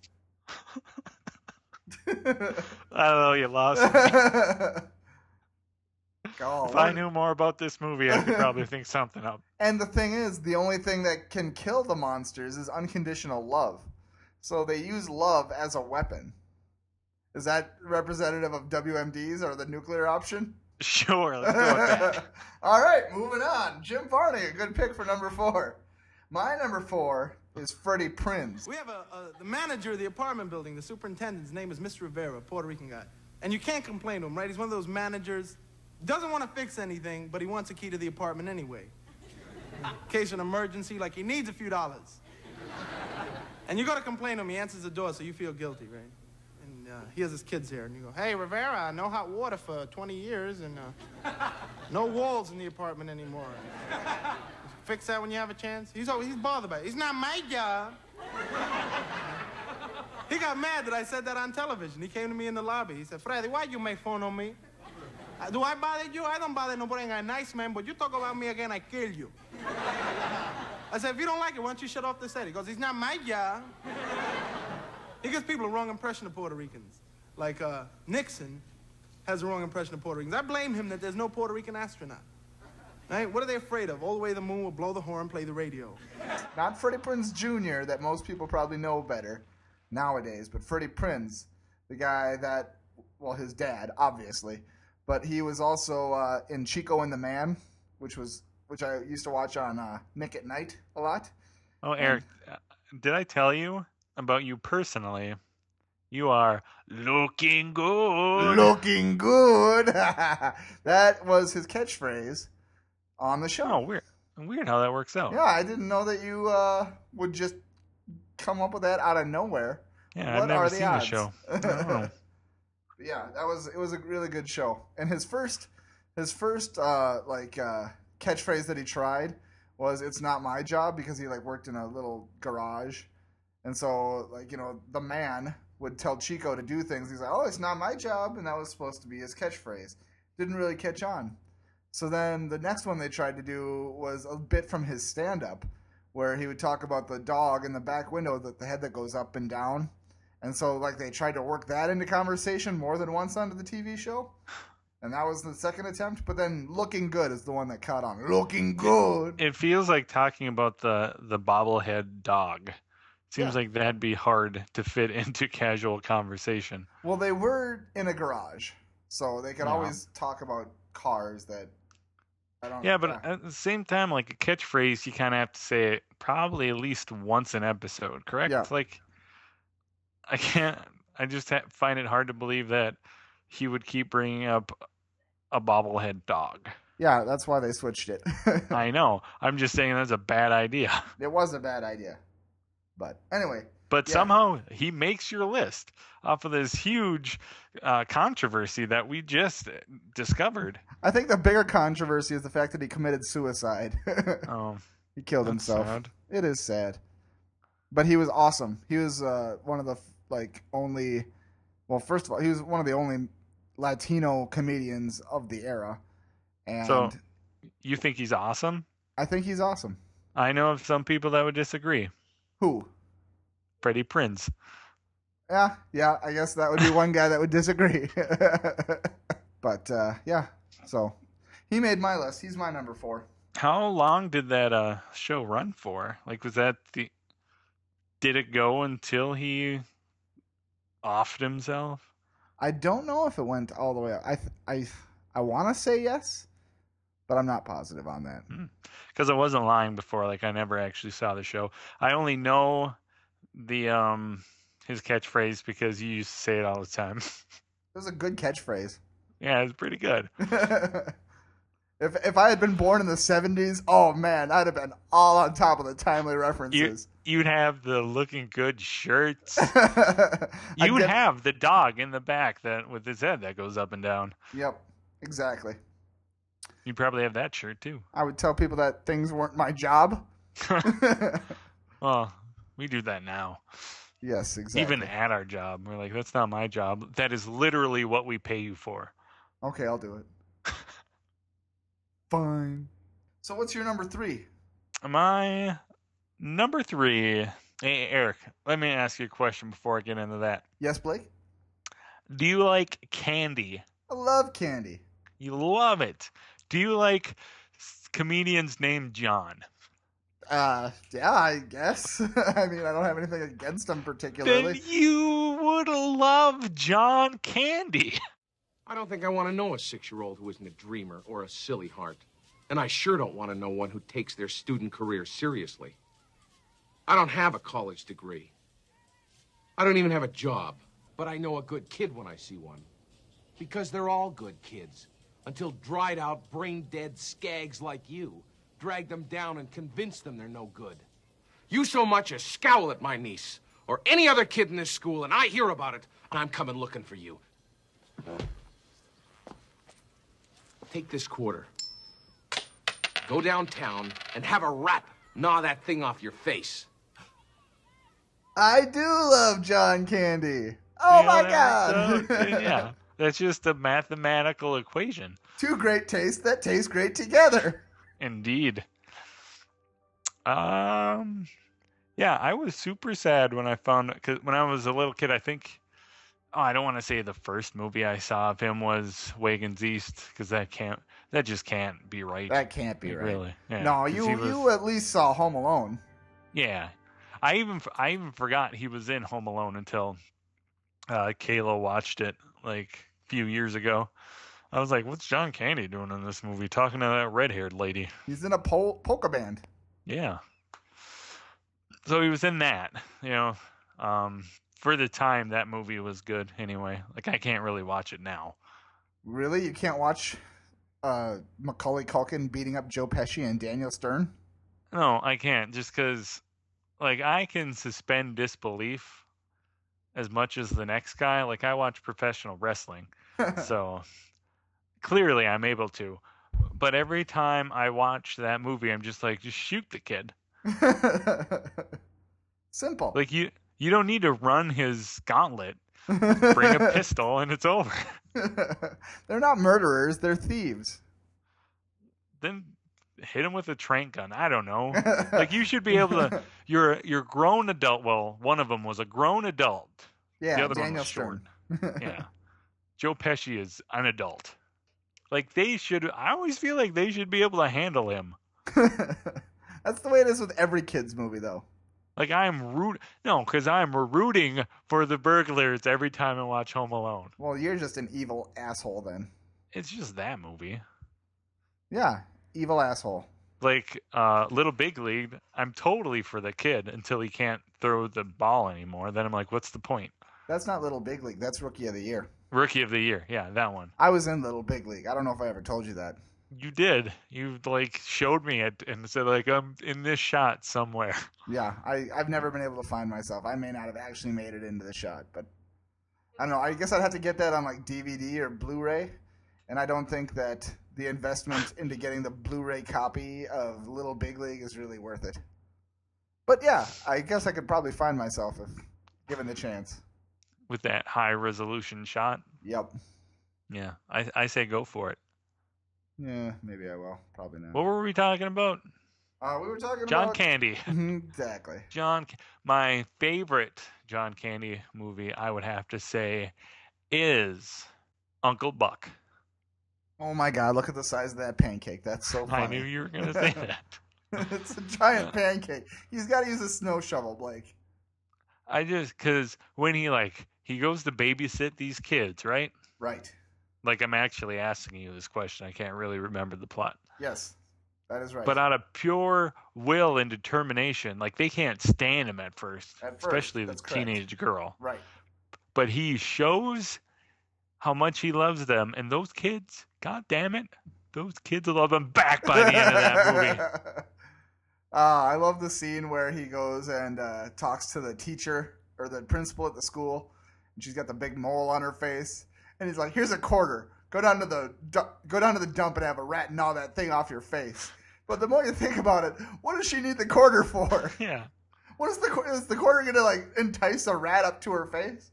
I don't know. You lost me. Oh, If I knew more about this movie, I could probably think something up. And the thing is, the only thing that can kill the monsters is unconditional love. So they use love as a weapon. Is that representative of W M Ds or the nuclear option? Sure, let's go with that. All right, moving on. Jim Varney, a good pick for number four. My number four is Freddie Prinze. We have a, a the manager of the apartment building, the superintendent's name is Mister Rivera, Puerto Rican guy. And you can't complain to him, right? He's one of those managers, doesn't want to fix anything, but he wants a key to the apartment anyway. In case of an emergency, like he needs a few dollars. And you go to complain to him, he answers the door, so you feel guilty, right? And uh, he has his kids here, and you go, hey, Rivera, no hot water for twenty years, and uh, no walls in the apartment anymore. Fix that when you have a chance. He's always, he's bothered by it. It's not my job. He got mad that I said that on television. He came to me in the lobby. He said, Freddy, why you make fun of me? Uh, Do I bother you? I don't bother nobody. I'm nice man, but you talk about me again, I kill you. I said, if you don't like it, why don't you shut off the set? He goes, it's not my job. He gives people a wrong impression of Puerto Ricans. Like uh, Nixon has a wrong impression of Puerto Ricans. I blame him that there's no Puerto Rican astronaut. Right? What are they afraid of? All the way to the moon will blow the horn, play the radio. Not Freddie Prinze Junior that most people probably know better nowadays, but Freddie Prinze, the guy that, well, his dad, obviously, but he was also uh, in Chico and the Man, which was which I used to watch on uh, Nick at Night a lot. Oh, Eric, uh, did I tell you about you personally? You are looking good. Looking good. That was his catchphrase on the show. Oh, weird. Weird how that works out. Yeah, I didn't know that you uh, would just come up with that out of nowhere. Yeah, what I've never are the seen odds? the show. I don't know. Yeah, that was it was a really good show. And his first his first uh, like uh, catchphrase that he tried was "It's not my job," because he like worked in a little garage, and so like you know the man would tell Chico to do things. He's like, "Oh, it's not my job," and that was supposed to be his catchphrase. Didn't really catch on. So then the next one they tried to do was a bit from his stand-up, where he would talk about the dog in the back window, that the head that goes up and down. And so, like, they tried to work that into conversation more than once onto the T V show. And that was the second attempt. But then Looking Good is the one that caught on. Looking good. It feels like talking about the, the bobblehead dog. Seems Yeah. like that'd be hard to fit into casual conversation. Well, they were in a garage. So they could Yeah. always talk about cars that... I don't Yeah, but at the same time, like a catchphrase, you kind of have to say it probably at least once an episode, correct? Yeah. Like, I can't, I just ha- find it hard to believe that he would keep bringing up a bobblehead dog. Yeah, that's why they switched it. I know. I'm just saying that's a bad idea. It was a bad idea. But anyway. But yeah. somehow he makes your list off of this huge uh, controversy that we just discovered. I think the bigger controversy is the fact that he committed suicide. Oh, he killed that's himself. sad. It is sad. But he was awesome. He was uh, one of the like only, well, first of all, he was one of the only Latino comedians of the era. And So you think he's awesome? I think he's awesome. I know of some people that would disagree. Who? Freddie Prinze. Yeah, yeah, I guess that would be one guy that would disagree. But uh, yeah, so he made my list. He's my number four. How long did that uh, show run for? Like, was that the? Did it go until he offed himself? I don't know if it went all the way up. I th- I I want to say yes, but I'm not positive on that. Because I wasn't lying before. Like, I never actually saw the show. I only know the um his catchphrase because you used to say it all the time. It was a good catchphrase. Yeah, it's pretty good. If if I had been born in the seventies, oh man, I'd have been all on top of the timely You, references. you'd have the looking good shirts. I'd You would get- have the dog in the back that with his head that goes up and down. Yep, exactly. You'd probably have that shirt too. I would tell people that things weren't my job. Well, we do that now. Yes, exactly. Even at our job, we're like, that's not my job. That is literally what we pay you for. Okay, I'll do it. Fine. So what's your number three? My number three. Hey, Eric, let me ask you a question before I get into that. Yes, Blake? Do you like candy? I love candy. You love it. Do you like comedians named John? Uh, yeah, I guess. I mean, I don't have anything against him particularly. Then you would love John Candy. I don't think I want to know a six-year-old who isn't a dreamer or a silly heart. And I sure don't want to know one who takes their student career seriously. I don't have a college degree. I don't even have a job. But I know a good kid when I see one. Because they're all good kids. Until dried-out, brain-dead skags like you drag them down and convince them they're no good. You so much as scowl at my niece or any other kid in this school, and I hear about it, and I'm coming looking for you. Take this quarter. Go downtown and have a rat gnaw that thing off your face. I do love John Candy. Oh, You my know, God. so, yeah, that's just a mathematical equation. Two great tastes that taste great together. Indeed. Um, yeah, I was super sad when I found, because when I was a little kid, I think, oh, I don't want to say the first movie I saw of him was Wagons East, because that can't, that just can't be right. That can't be right. Really. Yeah, no, 'cause you he was- you at least saw Home Alone. Yeah, I even I even forgot he was in Home Alone until uh, Kayla watched it like a few years ago. I was like, "What's John Candy doing in this movie? Talking to that red-haired lady?" He's in a pol- polka band. Yeah. So he was in that. You know, um, for the time that movie was good. Anyway, like I can't really watch it now. Really? You can't watch uh, Macaulay Culkin beating up Joe Pesci and Daniel Stern? No, I can't. Just because, like, I can suspend disbelief as much as the next guy. Like, I watch professional wrestling, so clearly I'm able to. But every time I watch that movie, I'm just like, just shoot the kid. Simple. Like, you, you don't need to run his gauntlet. Bring a pistol and it's over. They're not murderers. They're thieves. Then hit him with a trank gun. I don't know. Like, you should be able to. You're you're a grown adult. Well, one of them was a grown adult. Yeah, the other Daniel one was short. Stern. Yeah, Joe Pesci is an adult. Like, they should. I always feel like they should be able to handle him. That's the way it is with every kid's movie, though. Like, I'm root. No, because I'm rooting for the burglars every time I watch Home Alone. Well, you're just an evil asshole then. It's just that movie. Yeah, evil asshole. Like, uh, Little Big League, I'm totally for the kid until he can't throw the ball anymore. Then I'm like, what's the point? That's not Little Big League. That's Rookie of the Year. Rookie of the Year. Yeah, that one. I was in Little Big League. I don't know if I ever told you that. You did. You, like, showed me it and said, like, I'm in this shot somewhere. Yeah, I, I've never been able to find myself. I may not have actually made it into the shot, but I don't know. I guess I'd have to get that on, like, D V D or Blu-ray, and I don't think that the investment into getting the Blu-ray copy of Little Big League is really worth it. But yeah, I guess I could probably find myself if given the chance. With that high resolution shot. Yep. Yeah, I, I say go for it. Yeah, maybe I will. Probably not. What were we talking about? Uh, we were talking John about... Candy. Exactly. John, my favorite John Candy movie, I would have to say, is Uncle Buck. Oh my God! Look at the size of that pancake. That's so funny. I knew you were going to say that. It's a giant pancake. He's got to use a snow shovel, Blake. I just, because when he, like, he goes to babysit these kids, right? Right. Like, I'm actually asking you this question. I can't really remember the plot. Yes, that is right. But out of pure will and determination, like, they can't stand him at first, At first, especially the that's correct. teenage girl. Right. But he shows how much he loves them, and those kids, god damn it, those kids love him back by the end of that movie. Uh, I love the scene where he goes and uh, talks to the teacher or the principal at the school, and she's got the big mole on her face, and he's like, "Here's a quarter. Go down to the du- go down to the dump and have a rat gnaw that thing off your face." But the more you think about it, what does she need the quarter for? Yeah. What is the is the quarter gonna like entice a rat up to her face?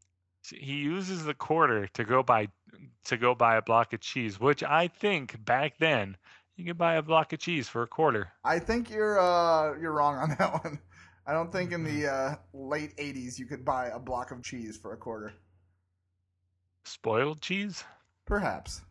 He uses the quarter to go buy to go buy a block of cheese, which I think back then you could buy a block of cheese for a quarter. I think you're uh, you're wrong on that one. I don't think in the uh, late eighties you could buy a block of cheese for a quarter. Spoiled cheese? Perhaps.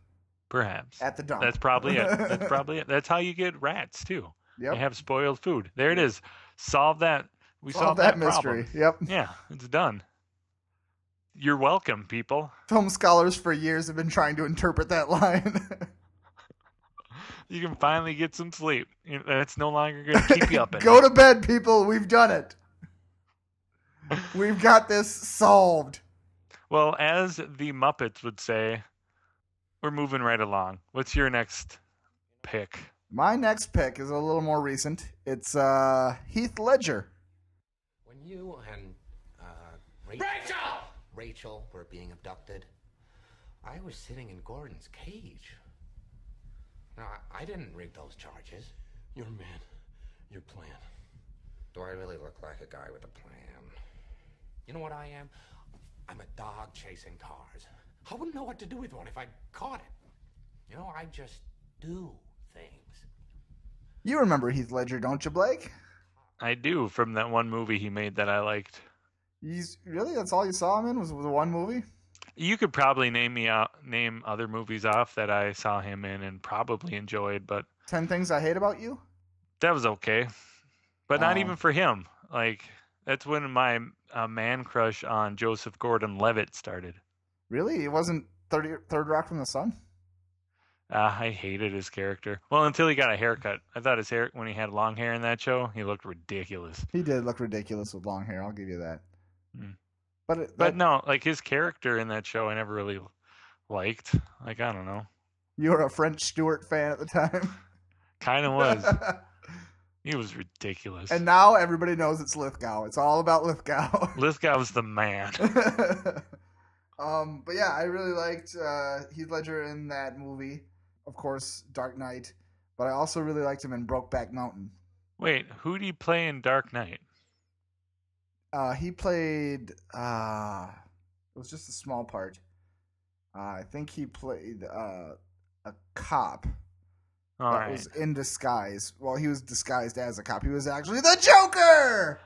Perhaps. At the dump. That's probably it. That's probably it. That's how you get rats, too. Yep. They have spoiled food. There it is. Solve that. We Solve solved that that, mystery. problem. Yep. Yeah, it's done. You're welcome, people. Film scholars for years have been trying to interpret that line. You can finally get some sleep. You know, That's no longer going to keep you up at Go night. to bed, people. We've done it. We've got this solved. Well, as the Muppets would say, we're moving right along. What's your next pick? My next pick is a little more recent. It's uh, Heath Ledger. When you and uh, Rachel, Rachel! Rachel were being abducted, I was sitting in Gordon's cage. Now, I, I didn't rig those charges. Your man, your plan. Do I really look like a guy with a plan? You know what I am? I'm a dog chasing cars. I wouldn't know what to do with one if I caught it. You know, I just do things. You remember Heath Ledger, don't you, Blake? I do, from that one movie he made that I liked. He's really that's all you saw him in was the one movie? You could probably name me out, name other movies off that I saw him in and probably enjoyed, but Ten Things I Hate About You? that was okay. But not Oh. even for him. Like, that's when my uh, man crush on Joseph Gordon-Levitt started. Really? It wasn't thirty, Third Rock from the Sun? Uh, I hated his character. Well, until he got a haircut. I thought his hair, when he had long hair in that show, he looked ridiculous. He did look ridiculous with long hair. I'll give you that. Mm. But it, But that, no, like his character in that show, I never really liked. Like, I don't know. you were a French Stewart fan at the time? Kind of was. He was ridiculous. And now everybody knows it's Lithgow. It's all about Lithgow. Lithgow's the man. um, but yeah, I really liked uh, Heath Ledger in that movie. Of course, Dark Knight. But I also really liked him in Brokeback Mountain. Wait, who did he play in Dark Knight? Uh, he played. Uh, it was just a small part. Uh, I think he played uh, a cop All that right. was in disguise. Well, he was disguised as a cop. He was actually the Joker.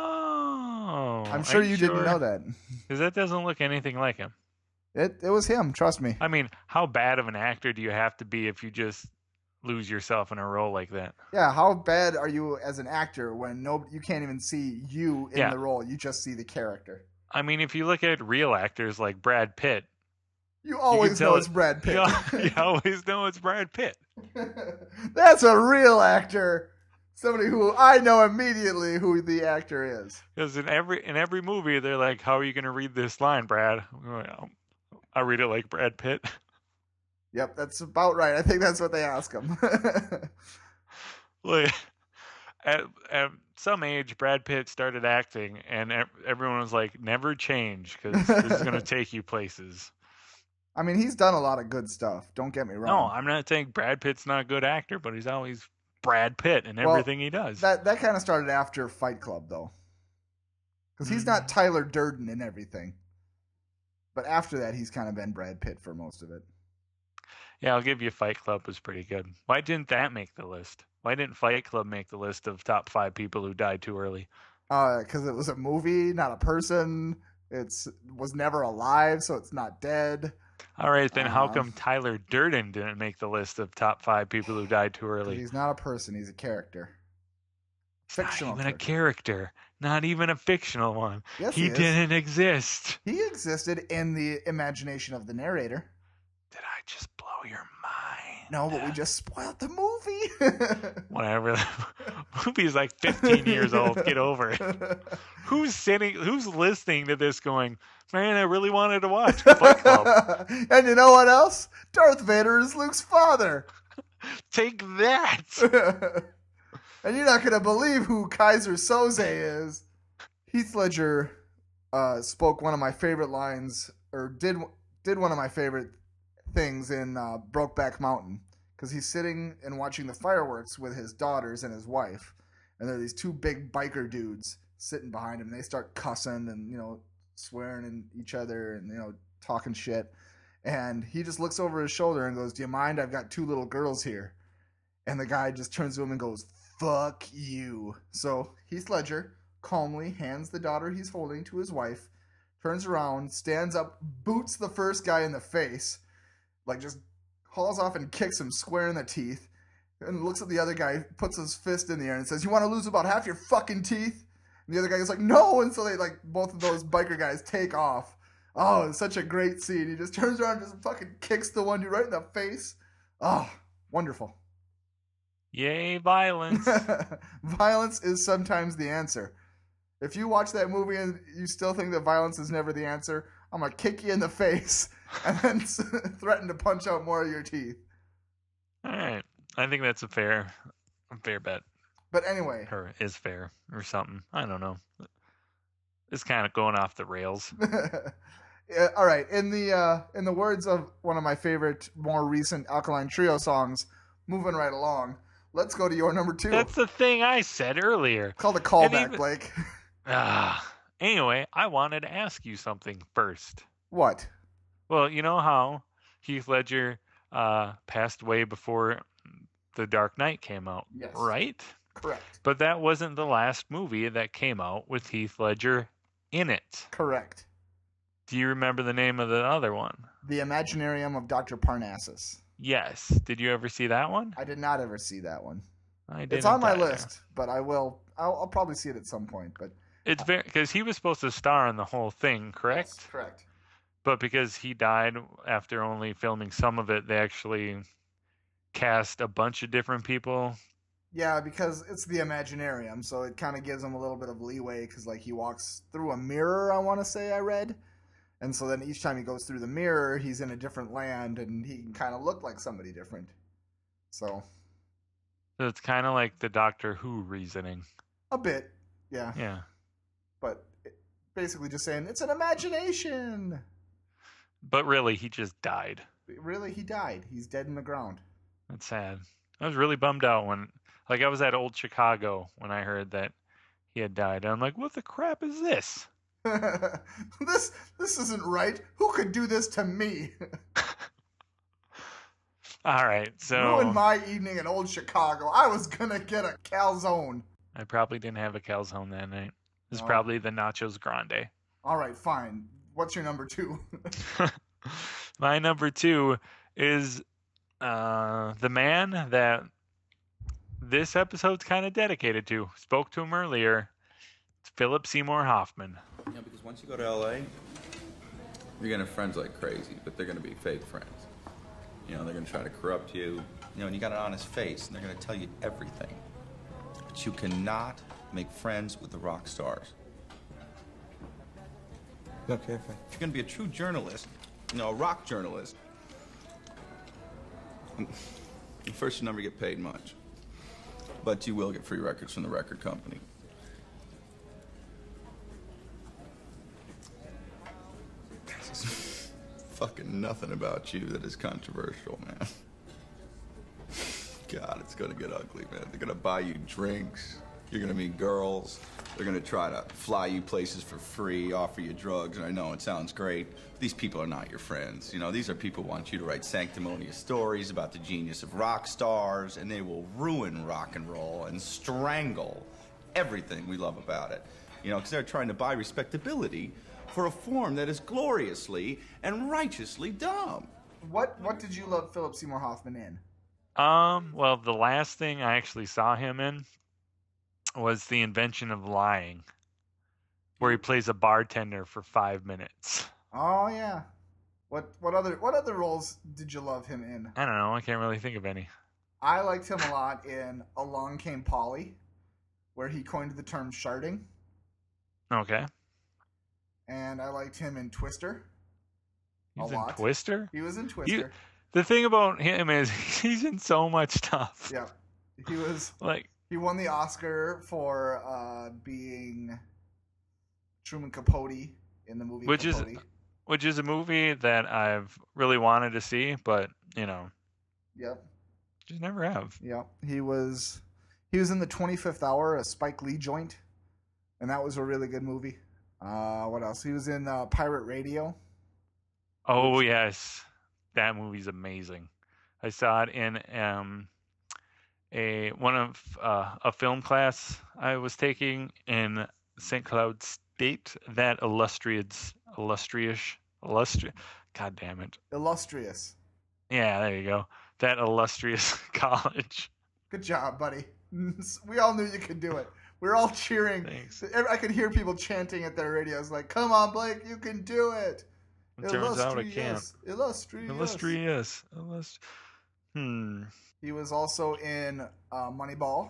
Oh, I'm sure are you didn't sure? know that. Because that doesn't look anything like him. It it was him. Trust me. I mean, how bad of an actor do you have to be if you just lose yourself in a role like that? Yeah, how bad are you as an actor when no you can't even see you in Yeah. the role? You just see the character. I mean, if you look at real actors like Brad Pitt, You you always can tell know it's Brad Pitt. You, al- you always know it's Brad Pitt. That's a real actor. Somebody who I know immediately who the actor is. Because in every in every movie, they're like, "How are you going to read this line, Brad?" Well, I read it like Brad Pitt. Yep, that's about right. I think that's what they ask him. Like, at, at some age, Brad Pitt started acting, and ev- everyone was like, "Never change, because this is going to take you places." I mean, he's done a lot of good stuff. Don't get me No, wrong. I'm not saying Brad Pitt's not a good actor, but he's always Brad Pitt in Well, everything he does. That that kind of started after Fight Club, though, because he's Mm. not Tyler Durden in everything. But after that, he's kind of been Brad Pitt for most of it. Yeah, I'll give you Fight Club was pretty good. Why didn't that make the list? Why didn't Fight Club make the list of top five people who died too early? Because it was a movie, not a person. It's was never alive, so it's not dead. All right, then how Um, come Tyler Durden didn't make the list of top five people who died too 'Cause early? he's not a person; he's a character. Fictional. Not even a character. character. Not even a fictional one. Yes, he he is. didn't exist. He existed in the imagination of the narrator. Did I just blow your mind? No, but we just spoiled the movie. Whatever. The movie's like fifteen years old. Get over it. Who's sitting? Who's listening to this? Going, man, I really wanted to watch Fight Club. And you know what else? Darth Vader is Luke's father. Take that. And you're not going to believe who Kaiser Soze is. Heath Ledger uh, spoke one of my favorite lines, or did did one of my favorite things in uh, Brokeback Mountain. Because he's sitting and watching the fireworks with his daughters and his wife. And there are these two big biker dudes sitting behind him. And they start cussing and, you know, swearing at each other and, you know, talking shit. And he just looks over his shoulder and goes, "Do you mind? I've got two little girls here." And the guy just turns to him and goes, "Fuck you." So Heath Ledger calmly hands the daughter he's holding to his wife, turns around, stands up, boots the first guy in the face, like just hauls off and kicks him square in the teeth, and looks at the other guy, puts his fist in the air and says, "You want to lose about half your fucking teeth?" And the other guy is like, "No!" And so they, like, both of those biker guys take off. Oh, it's such a great scene. He just turns around and just fucking kicks the one dude right in the face. Oh, wonderful. Yay, violence. Violence is sometimes the answer. If you watch that movie and you still think that violence is never the answer, I'm going to kick you in the face and then threaten to punch out more of your teeth. All right. I think that's a fair, a fair bet. But anyway. Or is fair or something. I don't know. It's kind of going off the rails. Yeah, all right. In the uh, in the words of one of my favorite, more recent Alkaline Trio songs, moving right along, let's go to your number two. That's the thing I said earlier. It's called a callback, even, Blake. Ah. Anyway, I wanted to ask you something first. What? Well, you know how Heath Ledger uh, passed away before The Dark Knight came out, yes. right? Correct. But that wasn't the last movie that came out with Heath Ledger in it. Correct. Do you remember the name of the other one? The Imaginarium of Doctor Parnassus. Yes. Did you ever see that one? I did not ever see that one. I didn't. It's on my either. list, but I will. I'll, I'll probably see it at some point. But it's very because he was supposed to star in the whole thing, correct? Yes, correct. But because he died after only filming some of it, they actually cast a bunch of different people. Yeah, because it's the Imaginarium, so it kind of gives him a little bit of leeway because, like, he walks through a mirror, I want to say I read. And so then each time he goes through the mirror, he's in a different land, and he can kind of look like somebody different. So. So it's kind of like the Doctor Who reasoning. A bit, yeah. Yeah. But it, basically just saying, it's an imagination. But really, he just died. Really, he died. He's dead in the ground. That's sad. I was really bummed out when, like, I was at Old Chicago when I heard that he had died. I'm like, what the crap is this? this this isn't right. Who could do this to me? All right, so ruined my evening in Old Chicago. I was gonna get a calzone. I probably didn't have a calzone that night. It was No. probably the Nachos Grande. All right, fine. What's your number two? My number two is uh, the man that this episode's kind of dedicated to. Spoke to him earlier. It's Philip Seymour Hoffman. Yeah, because once you go to L A, you're gonna have friends like crazy, but they're gonna be fake friends. You know, they're gonna try to corrupt you. You know, and you got an honest face, and they're gonna tell you everything. But you cannot make friends with the rock stars. Okay, fine. If you're gonna be a true journalist, you know, a rock journalist, first you never get paid much, but you will get free records from the record company. There's fucking nothing about you that is controversial, man. God, it's gonna get ugly, man. They're gonna buy you drinks. You're gonna meet girls. They're gonna try to fly you places for free, offer you drugs, and I know it sounds great. But these people are not your friends. You know, these are people who want you to write sanctimonious stories about the genius of rock stars, and they will ruin rock and roll and strangle everything we love about it. You know, because they're trying to buy respectability for a form that is gloriously and righteously dumb. What What did you love Philip Seymour Hoffman in? Um, well, the last thing I actually saw him in was The Invention of Lying, where he plays a bartender for five minutes. Oh yeah. What What other What other roles did you love him in? I don't know. I can't really think of any. I liked him a lot in Along Came Polly, where he coined the term sharding. Okay. And I liked him in Twister. He's a in lot. Twister? He was in Twister. You, the thing about him is he's in so much stuff. Yeah. He was like he won the Oscar for uh, being Truman Capote in the movie which Capote. is which is a movie that I've really wanted to see, but you know, Yep. just never have. Yep. He was he was in the twenty-fifth Hour, a Spike Lee joint, and that was a really good movie. Uh, what else? He was in uh, Pirate Radio. Oh yes, that movie's amazing. I saw it in um a one of uh, a film class I was taking in Saint Cloud State. That illustrious, illustrious, illustrious. God damn it. Illustrious. Yeah, there you go. That illustrious college. Good job, buddy. We all knew you could do it. We were all cheering. Thanks. I could hear people chanting at their radios like, come on, Blake, you can do it. It turns out I can't. Illustrious. Illustrious. Illust- hmm. He was also in uh, Moneyball.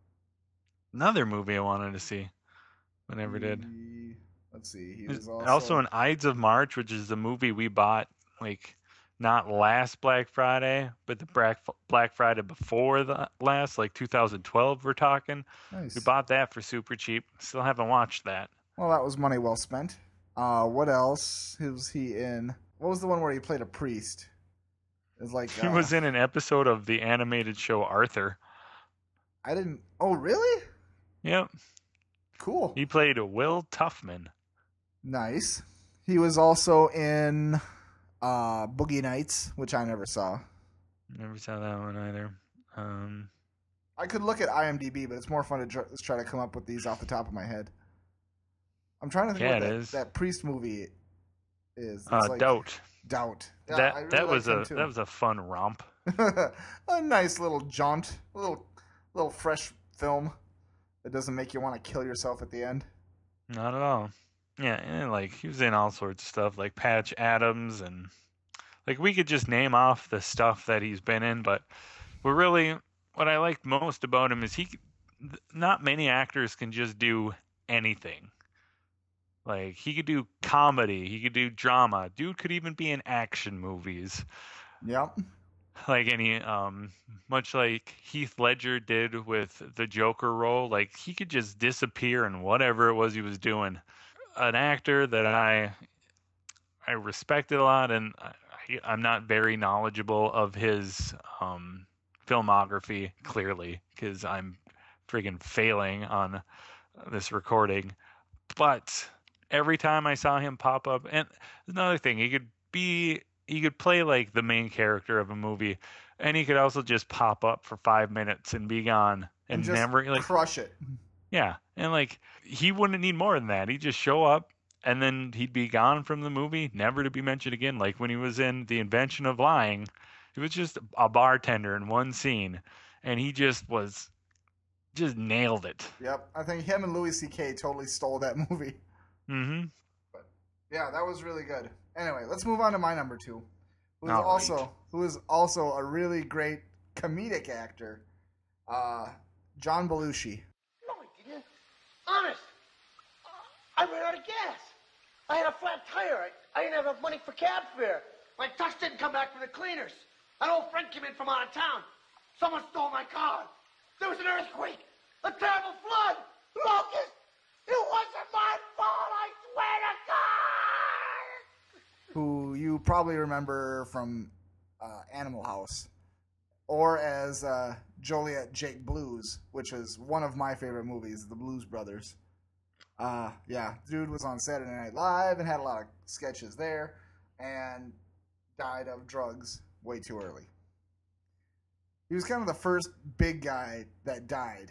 Another movie I wanted to see, but never did. He, let's see. He There's was also, also in Ides of March, which is the movie we bought, like, not last Black Friday, but the Black Black Friday before the last, like two thousand twelve. We're talking. Nice. We bought that for super cheap. Still haven't watched that. Well, that was money well spent. Uh, what else was he in? What was the one where he played a priest? It was like He uh, was in an episode of the animated show Arthur. I didn't. Oh, really? Yep. Cool. He played Will Tuffman. Nice. He was also in uh, Boogie Nights, which I never saw. Never saw that one either. Um, I could look at IMDb, but it's more fun to try, let's try to come up with these off the top of my head. I'm trying to think Yeah, what it that, is. that priest movie is. It's uh, like, Doubt. Doubt. Yeah, that I really that was liked him a too. that was a fun romp. A nice little jaunt, a little little fresh film that doesn't make you want to kill yourself at the end. Not at all. Yeah, and like he was in all sorts of stuff, like Patch Adams, and like we could just name off the stuff that he's been in. But what really, what I liked most about him is he, not many actors can just do anything. Like he could do comedy, he could do drama. Dude could even be in action movies. Yep. Like any, um, much like Heath Ledger did with the Joker role, like he could just disappear in whatever it was he was doing. An actor that I I respected a lot, and I, I'm not very knowledgeable of his um, filmography, clearly, because I'm friggin' failing on this recording. But every time I saw him pop up, and another thing, he could be, he could play like the main character of a movie, and he could also just pop up for five minutes and be gone, and, And just never like crush it. yeah, and like he wouldn't need more than that. He'd just show up, and then he'd be gone from the movie, never to be mentioned again. Like when he was in The Invention of Lying, he was just a bartender in one scene, and he just was, just nailed it. Yep. I think him and Louis C K totally stole that movie. Mm-hmm. But yeah, that was really good. Anyway, let's move on to my number two, who is All right. also who is also a really great comedic actor, uh, John Belushi. No, I didn't. Honest. I ran out of gas. I had a flat tire. I, I didn't have enough money for cab fare. My tux didn't come back from the cleaners. An old friend came in from out of town. Someone stole my car. There was an earthquake. A terrible flood. Locust. It wasn't my fault, I swear to God! Who you probably remember from uh, Animal House, or as uh, Joliet Jake Blues, which is one of my favorite movies, The Blues Brothers. Uh, yeah, dude was on Saturday Night Live and had a lot of sketches there, and died of drugs way too early. He was kind of the first big guy that died.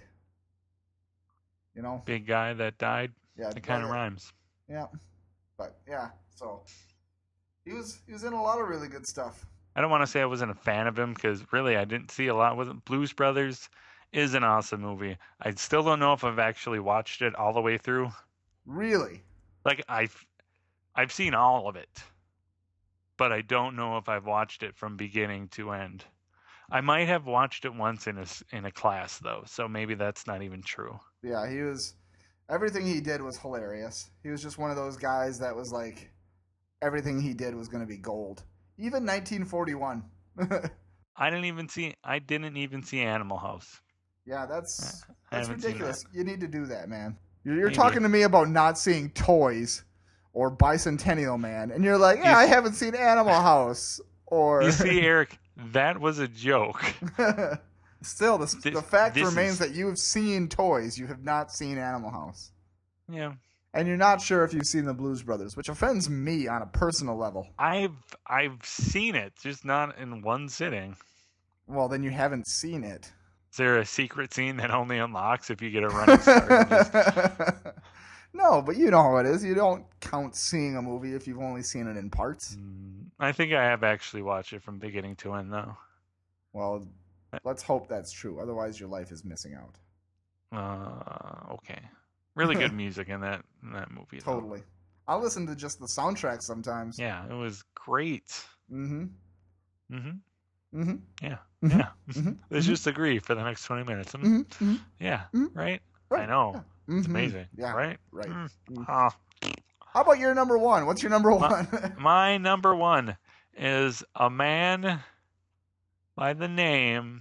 You know? Big guy that died. Yeah, it kind of yeah. rhymes. Yeah, but yeah, so he was he was in a lot of really good stuff. I don't want to say I wasn't a fan of him because really I didn't see a lot. Wasn't Blues Brothers is an awesome movie. I still don't know if I've actually watched it all the way through. Really? Like I've I've seen all of it, but I don't know if I've watched it from beginning to end. I might have watched it once in a in a class though, so maybe that's not even true. Yeah, he was. Everything he did was hilarious. He was just one of those guys that was like, everything he did was going to be gold. Even nineteen forty-one. I didn't even see. I didn't even see Animal House. Yeah, that's I that's haven't seen ridiculous. You need to do that, man. You're, you're Maybe. talking to me about not seeing Toys or Bicentennial Man, and you're like, yeah, You- I haven't seen Animal House. Or You see, Eric, that was a joke. Still, the, This- the fact this remains is- that you have seen Toys. You have not seen Animal House. Yeah. And you're not sure if you've seen the Blues Brothers, which offends me on a personal level. I've I've seen it, just not in one sitting. Well, then you haven't seen it. Is there a secret scene that only unlocks if you get a running start? and just- No, but you know how it is. You don't count seeing a movie if you've only seen it in parts. I think I have actually watched it from beginning to end, though. Well, let's hope that's true. Otherwise, your life is missing out. Uh, okay. Really good music in that in that movie. Though. Totally. I'll listen to just the soundtrack sometimes. Yeah, it was great. Mm-hmm. Mm-hmm. Mm-hmm. Yeah. Mm-hmm. Yeah. Mm-hmm. Let's just agree for the next twenty minutes. Mm. Mm-hmm. Mm-hmm. Yeah. Mm-hmm. Right? Right. I know. Yeah. It's Mhm. amazing. Yeah. Right? Right. Mm. Mm. Ah. How about your number one? What's your number one? My, my number one is a man by the name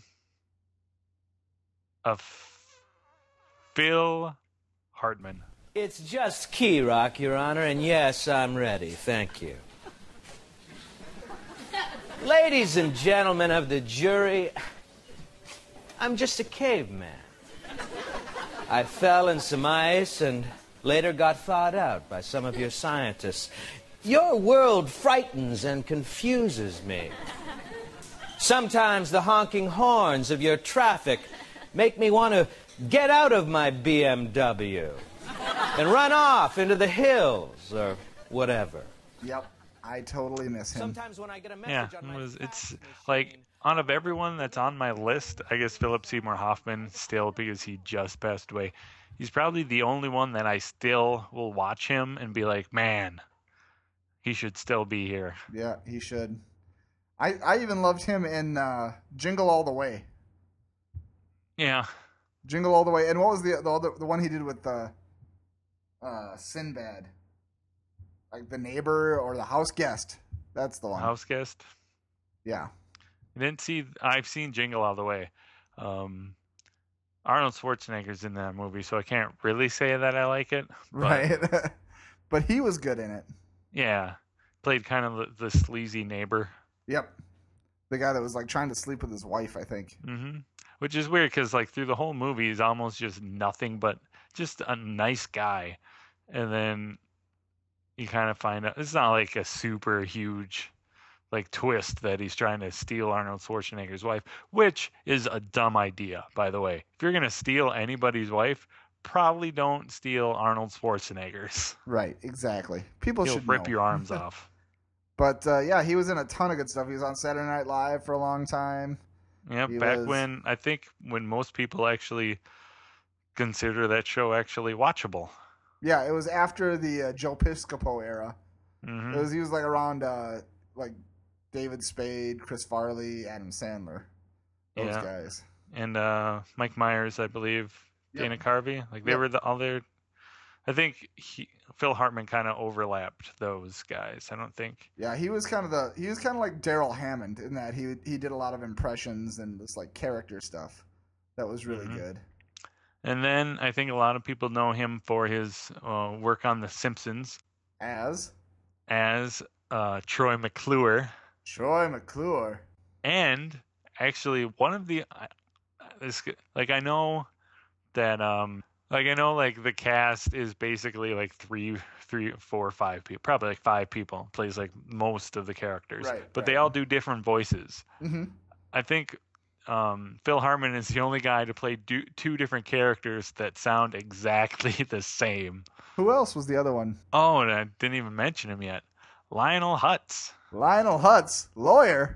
of Phil Hartman. It's just Key Rock, Your Honor, and yes, I'm ready. Thank you. Ladies and gentlemen of the jury, I'm just a caveman. I fell in some ice and later got thawed out by some of your scientists. Your world frightens and confuses me. Sometimes the honking horns of your traffic make me want to get out of my B M W and run off into the hills or whatever. Yep, I totally miss him. Sometimes when I get a message Yeah, on it my was, it's like out of everyone that's on my list, I guess Philip Seymour Hoffman still, because he just passed away. He's probably the only one that I still will watch him and be like, man, he should still be here. Yeah, he should. I, I even loved him in uh, Jingle All the Way. Yeah. Jingle All the Way. And what was the the, other, the one he did with uh, uh, Sinbad? Like The Neighbor or The House Guest. That's the one. House Guest? Yeah. I didn't see, I've seen Jingle All the Way. Um, Arnold Schwarzenegger's in that movie, so I can't really say that I like it. But, Right. But he was good in it. Yeah. Played kind of the, the sleazy neighbor. Yep. The guy that was like trying to sleep with his wife, I think. Mm-hmm. Which is weird because like through the whole movie he's almost just nothing but just a nice guy. And then you kind of find out it's not like a super huge like twist that he's trying to steal Arnold Schwarzenegger's wife, which is a dumb idea, by the way. If you're going to steal anybody's wife, probably don't steal Arnold Schwarzenegger's. Right, exactly. People He'll should rip know. your arms off. But uh, yeah, he was in a ton of good stuff. He was on Saturday Night Live for a long time. Yeah, He back was- when I think when most people actually consider that show actually watchable. Yeah, it was after the uh, Joe Piscopo era. Mhm. It was he was like around uh, like David Spade, Chris Farley, Adam Sandler, those Yeah. guys. And uh, Mike Myers, I believe, Yep. Dana Carvey. Like they Yep. were the all their. I think he, Phil Hartman kind of overlapped those guys. I don't think. Yeah, he was kind of the he was kind of like Daryl Hammond in that he he did a lot of impressions and this like character stuff that was really Mhm. good. And then I think a lot of people know him for his uh, work on The Simpsons As as uh, Troy McClure. Troy McClure. And actually, one of the uh, this like I know that um like I know like the cast is basically like three, three, four, five people, probably like five people plays like most of the characters, Right, but right. they all do different voices. Mm-hmm. I think um, Phil Hartman is the only guy to play do, two different characters that sound exactly the same. Who else was the other one? Oh, and I didn't even mention him yet. Lionel Hutz. Lionel Hutz, lawyer.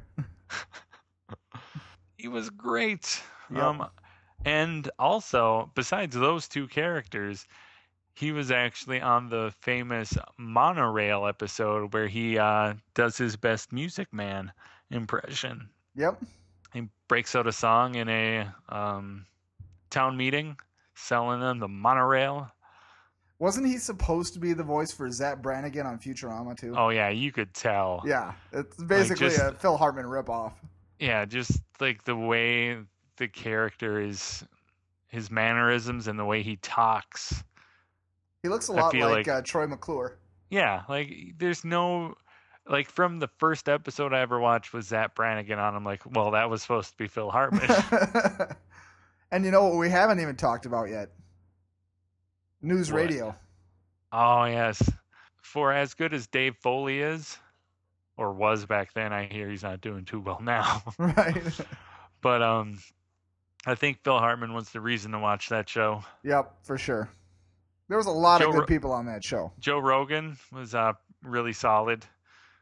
He was great. Yep. Um, and also, besides those two characters, he was actually on the famous Monorail episode where he uh, does his best Music Man impression. Yep. He breaks out a song in a um, town meeting, selling them the monorail. Wasn't he supposed to be the voice for Zach Brannigan on Futurama too? Oh yeah, you could tell. Yeah, it's basically just- a Phil Hartman ripoff. Yeah, just like the way the character is, his mannerisms and the way he talks. He looks a I lot feel like, like- uh, Troy McClure. Yeah, like there's no, like from the first episode I ever watched with Zach Brannigan on, I'm like, well, that was supposed to be Phil Hartman. And you know what we haven't even talked about yet? News What? radio. Oh yes, for as good as Dave Foley is, or was back then, I hear he's not doing too well now. Right. But um, I think Phil Hartman was the reason to watch that show. Yep, for sure. There was a lot Joe of good Ro- people on that show. Joe Rogan was uh really solid.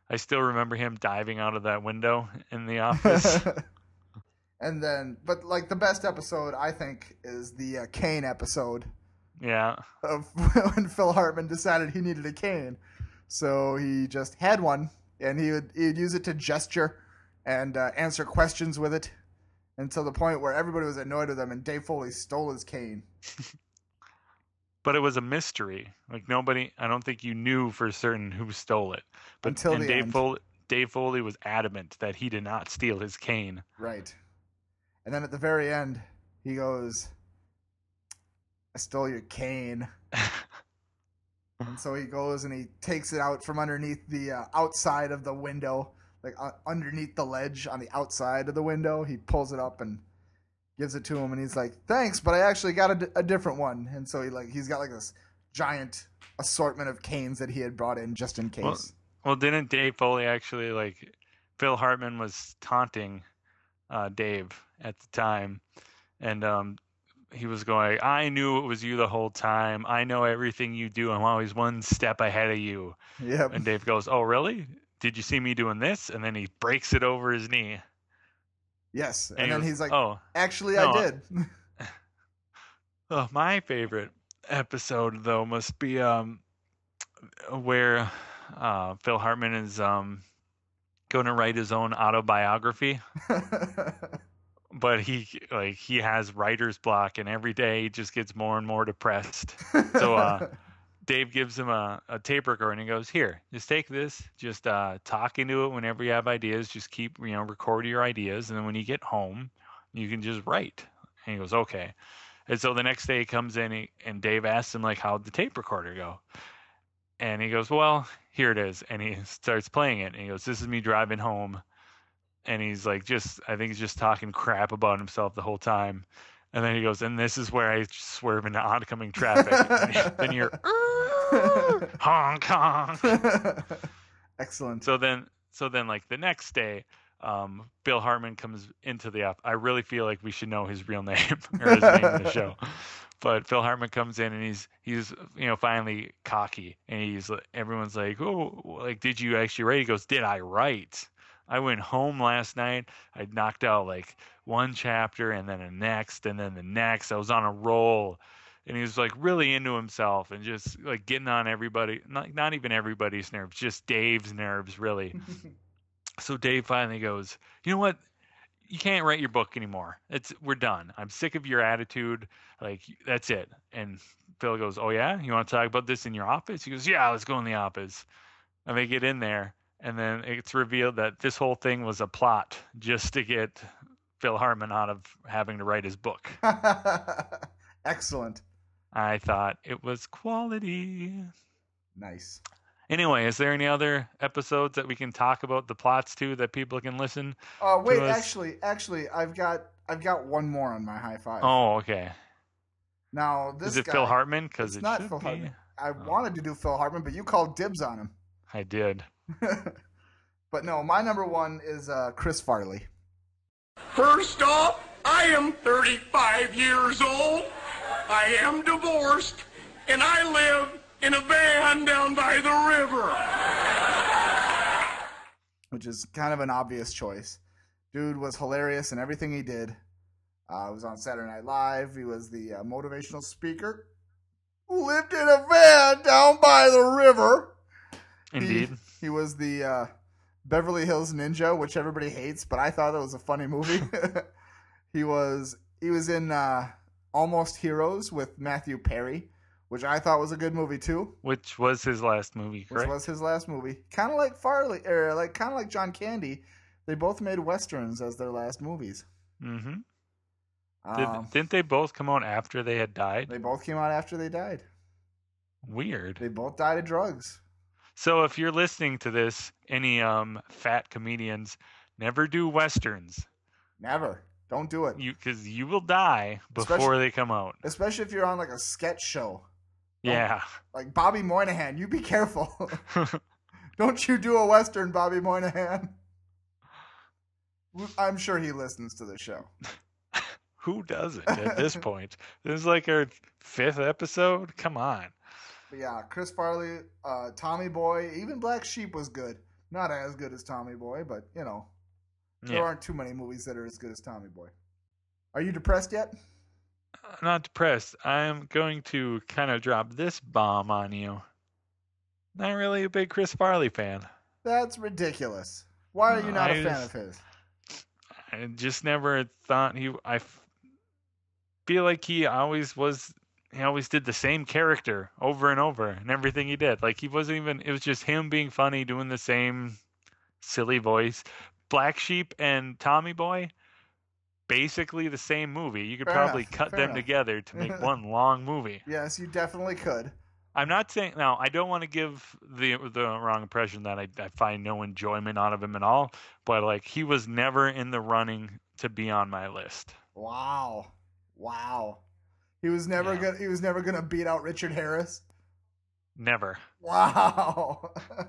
I still remember him diving out of that window in The Office. And then, but like the best episode, I think, is the uh, cane episode. Yeah. Of when Phil Hartman decided he needed a cane. So he just had one, and he would he'd use it to gesture and uh, answer questions with it, until the point where everybody was annoyed with him, and Dave Foley stole his cane. But it was a mystery. Like nobody, I don't think you knew for certain who stole it. But Until and the Dave end. Foley, Dave Foley was adamant that he did not steal his cane. Right. And then at the very end, he goes, "I stole your cane." And so he goes and he takes it out from underneath the uh, outside of the window, like uh, underneath the ledge on the outside of the window. He pulls it up and gives it to him, and he's like, "Thanks, but I actually got a, d- a different one." And so he like he's got like this giant assortment of canes that he had brought in just in case. Well, well didn't Dave Foley actually, like, Phil Hartman was taunting uh, Dave at the time, and um, he was going, "I knew it was you the whole time. I know everything you do. I'm always one step ahead of you." Yep. And Dave goes, "Oh, really? Did you see me doing this?" And then he breaks it over his knee. Yes, and, And he then was- he's like, "Oh, "Actually, no, I did." Oh, my favorite episode, though, must be um where uh, Phil Hartman is um going to write his own autobiography. But he like he has writer's block, and every day he just gets more and more depressed. So uh, Dave gives him a, a tape recorder, and he goes, "Here, just take this. Just uh, talk into it whenever you have ideas. Just keep, you know, record your ideas, and then when you get home, you can just write." And he goes, "Okay." And so the next day he comes in, he, and Dave asks him, like, "How'd the tape recorder go?" And he goes, "Well, here it is." And he starts playing it, and he goes, "This is me driving home." And he's like, just, I think he's just talking crap about himself the whole time. And then he goes, "And this is where I swerve into oncoming traffic." And then you're, Hong Kong. Excellent. So then, so then, like the next day, um, Bill Hartman comes into the app. I really feel like we should know his real name or his name in the show. But Phil Hartman comes in, and he's he's you know finally cocky, and he's everyone's like, "Oh, like did you actually write?" He goes, "Did I write? I went home last night. I knocked out like one chapter and then a next and then the next. I was on a roll." And he was like really into himself and just like getting on everybody, not not even everybody's nerves, just Dave's nerves, really. So Dave finally goes, "You know what? You can't write your book anymore. It's we're done. I'm sick of your attitude. Like that's it." And Phil goes, "Oh yeah? You want to talk about this in your office?" He goes, "Yeah, let's go in the office." And they get in there. And then it's revealed that this whole thing was a plot just to get Phil Hartman out of having to write his book. Excellent. I thought it was quality. Nice. Anyway, is there any other episodes that we can talk about the plots to that people can listen? Uh, wait, to us? actually, actually, I've got I've got one more on my high five. Oh, okay. Now this Is it guy, Phil Hartman? Because it's it not should Phil be. Hartman. I wanted to do Phil Hartman, but you called dibs on him. I did. But no, my number one is uh, Chris Farley. First off, I am thirty-five years old. I am divorced, and I live in a van down by the river. Which is kind of an obvious choice. Dude was hilarious in everything he did. Uh, he was on Saturday Night Live. He was the uh, motivational speaker who lived in a van down by the river. Indeed. He, he was the uh, Beverly Hills Ninja, which everybody hates, but I thought it was a funny movie. he was he was in uh, Almost Heroes with Matthew Perry, which I thought was a good movie too. Which was his last movie, correct? Which was his last movie. Kind of like Farley, or like kind of like John Candy. They both made westerns as their last movies. Mm-hmm. Um, Did, didn't they both come out after they had died? They both came out after they died. Weird. They both died of drugs. So if you're listening to this, any um fat comedians, never do westerns. Never. Don't do it. You because you will die before Especially- they come out. Especially if you're on like a sketch show. Yeah. Like Bobby Moynihan, you be careful. Don't you do a western, Bobby Moynihan. I'm sure he listens to the show. Who doesn't at this point? This is like our fifth episode. Come on. But yeah, Chris Farley, uh, Tommy Boy, even Black Sheep was good. Not as good as Tommy Boy, but, you know, there Yeah. aren't too many movies that are as good as Tommy Boy. Are you depressed yet? I'm not depressed. I'm going to kind of drop this bomb on you. Not really a big Chris Farley fan. That's ridiculous. Why are you not I a fan just- of his? I just never thought he. I f- feel like he always was. He always did the same character over and over in everything he did. Like he wasn't even. It was just him being funny, doing the same silly voice. Black Sheep and Tommy Boy, basically the same movie. You could Fair probably enough, cut fair them enough. together to make one long movie. Yes, you definitely could. I'm not saying now. I don't want to give the the wrong impression that I, I find no enjoyment out of him at all. But like he was never in the running to be on my list. Wow. Wow. He was never gonna he was never gonna beat out Richard Harris. Never. Wow.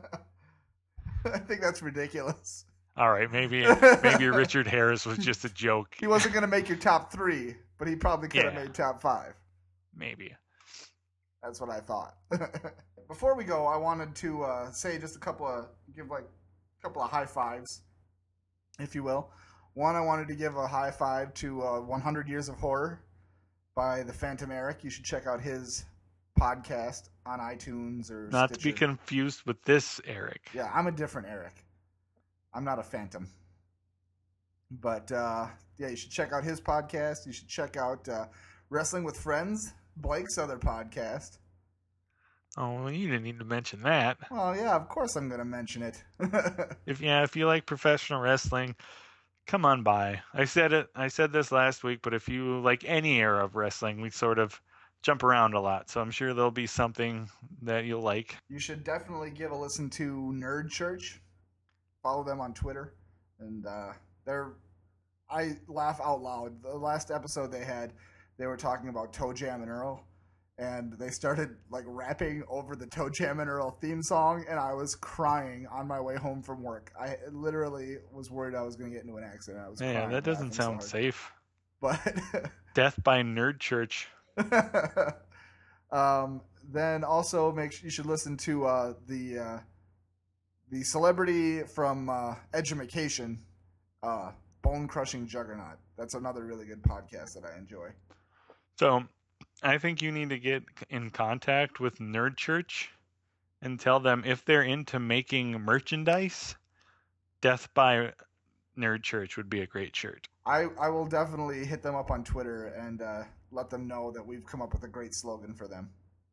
I think that's ridiculous. All right, maybe maybe Richard Harris was just a joke. He wasn't gonna make your top three, but he probably could have Yeah. made top five. Maybe. That's what I thought. Before we go, I wanted to uh, say just a couple of give like a couple of high fives, if you will. One, I wanted to give a high five to uh, one hundred Years of Horror by the Phantom Eric. You should check out his podcast on iTunes or Not to be Stitcher. confused with this Eric. Yeah, I'm a different Eric. I'm not a Phantom. But uh, yeah, you should check out his podcast. You should check out uh, Wrestling with Friends, Blake's other podcast. Oh, well, you didn't need to mention that. Well, yeah, of course I'm going to mention it. If yeah, if you like professional wrestling, come on by. I said it. I said this last week, but if you like any era of wrestling, we sort of jump around a lot. So I'm sure there'll be something that you'll like. You should definitely give a listen to Nerd Church. Follow them on Twitter, and uh, they're. I laugh out loud. The last episode they had, they were talking about Toe Jam and Earl, and they started like rapping over the Toe Jam and Earl theme song, and I was crying on my way home from work. I literally was worried I was going to get into an accident. I was Yeah, crying that doesn't laughing so sound hard. safe. But Death by Nerd Church. um, then also make sure you should listen to uh, the uh, the celebrity from uh, Edumacation, uh, Bone Crushing Juggernaut. That's another really good podcast that I enjoy. So I think you need to get in contact with Nerd Church and tell them if they're into making merchandise, Death by Nerd Church would be a great shirt. I, I will definitely hit them up on Twitter and uh, let them know that we've come up with a great slogan for them.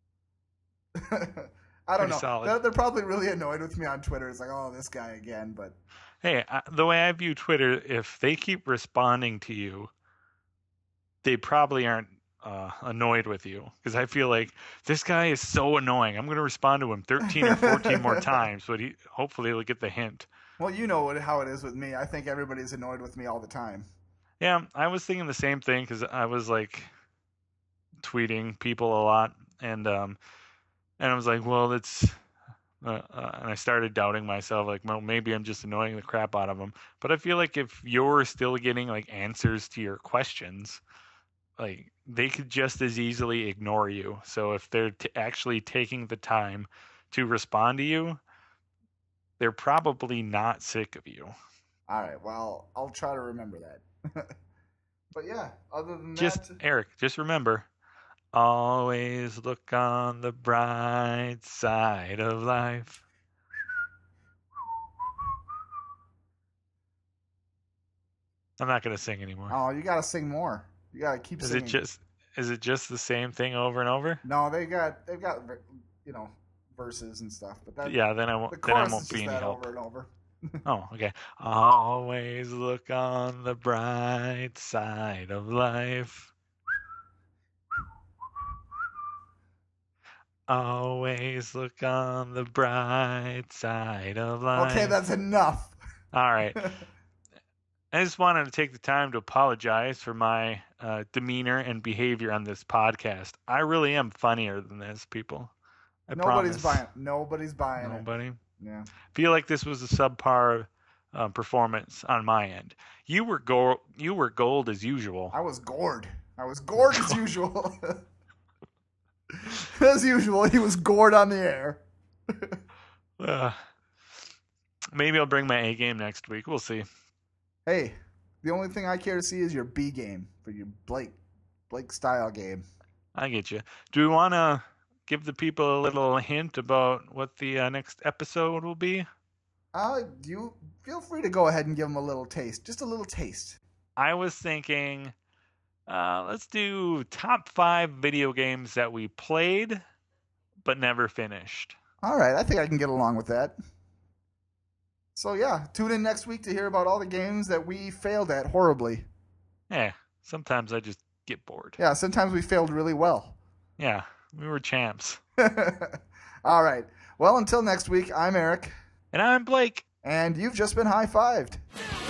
I don't Pretty know. solid. They're, they're probably really annoyed with me on Twitter. It's like, oh, this guy again. But Hey, I, the way I view Twitter, if they keep responding to you, they probably aren't uh, annoyed with you. Because I feel like this guy is so annoying. I'm going to respond to him thirteen or fourteen more times, but he hopefully he'll get the hint. well, you know what, how it is with me. I think everybody's annoyed with me all the time. Yeah, I was thinking the same thing because I was like tweeting people a lot, and um, and I was like, well, it's, uh, uh, and I started doubting myself, like, well, maybe I'm just annoying the crap out of them. But I feel like if you're still getting like answers to your questions, like they could just as easily ignore you. So if they're t- actually taking the time to respond to you, they're probably not sick of you. All right. Well, I'll try to remember that. But yeah, other than Just that, Eric, just remember, always look on the bright side of life. I'm not gonna sing anymore. oh, you got to sing more. You got to keep Is singing. it just is it just the same thing over and over? No, they got they've got you know verses and stuff. But that, Yeah, then I won't- the then I chorus won't is be just any that help. over and over. Oh, okay. Always look on the bright side of life. Always look on the bright side of life. Okay, that's enough. All right. I just wanted to take the time to apologize for my uh, demeanor and behavior on this podcast. I really am funnier than this, people. I Nobody's promise. buying. Nobody's buying it. Nobody. Yeah. Feel like this was a subpar uh, performance on my end. You were gold. You were gold as usual. I was gored. I was gored as usual. As usual, he was gored on the air. Uh, Maybe I'll bring my A game next week. We'll see. Hey, the only thing I care to see is your B game for your Blake Blake style game. I get you. Do we want to give the people a little hint about what the uh, next episode will be? Uh, you feel free to go ahead and give them a little taste. Just a little taste. I was thinking, uh, let's do top five video games that we played but never finished. All right, I think I can get along with that. So yeah, tune in next week to hear about all the games that we failed at horribly. Yeah, sometimes I just get bored. Yeah, sometimes we failed really well. Yeah, we were champs. All right. Well, until next week, I'm Eric. And I'm Blake. And you've just been high-fived.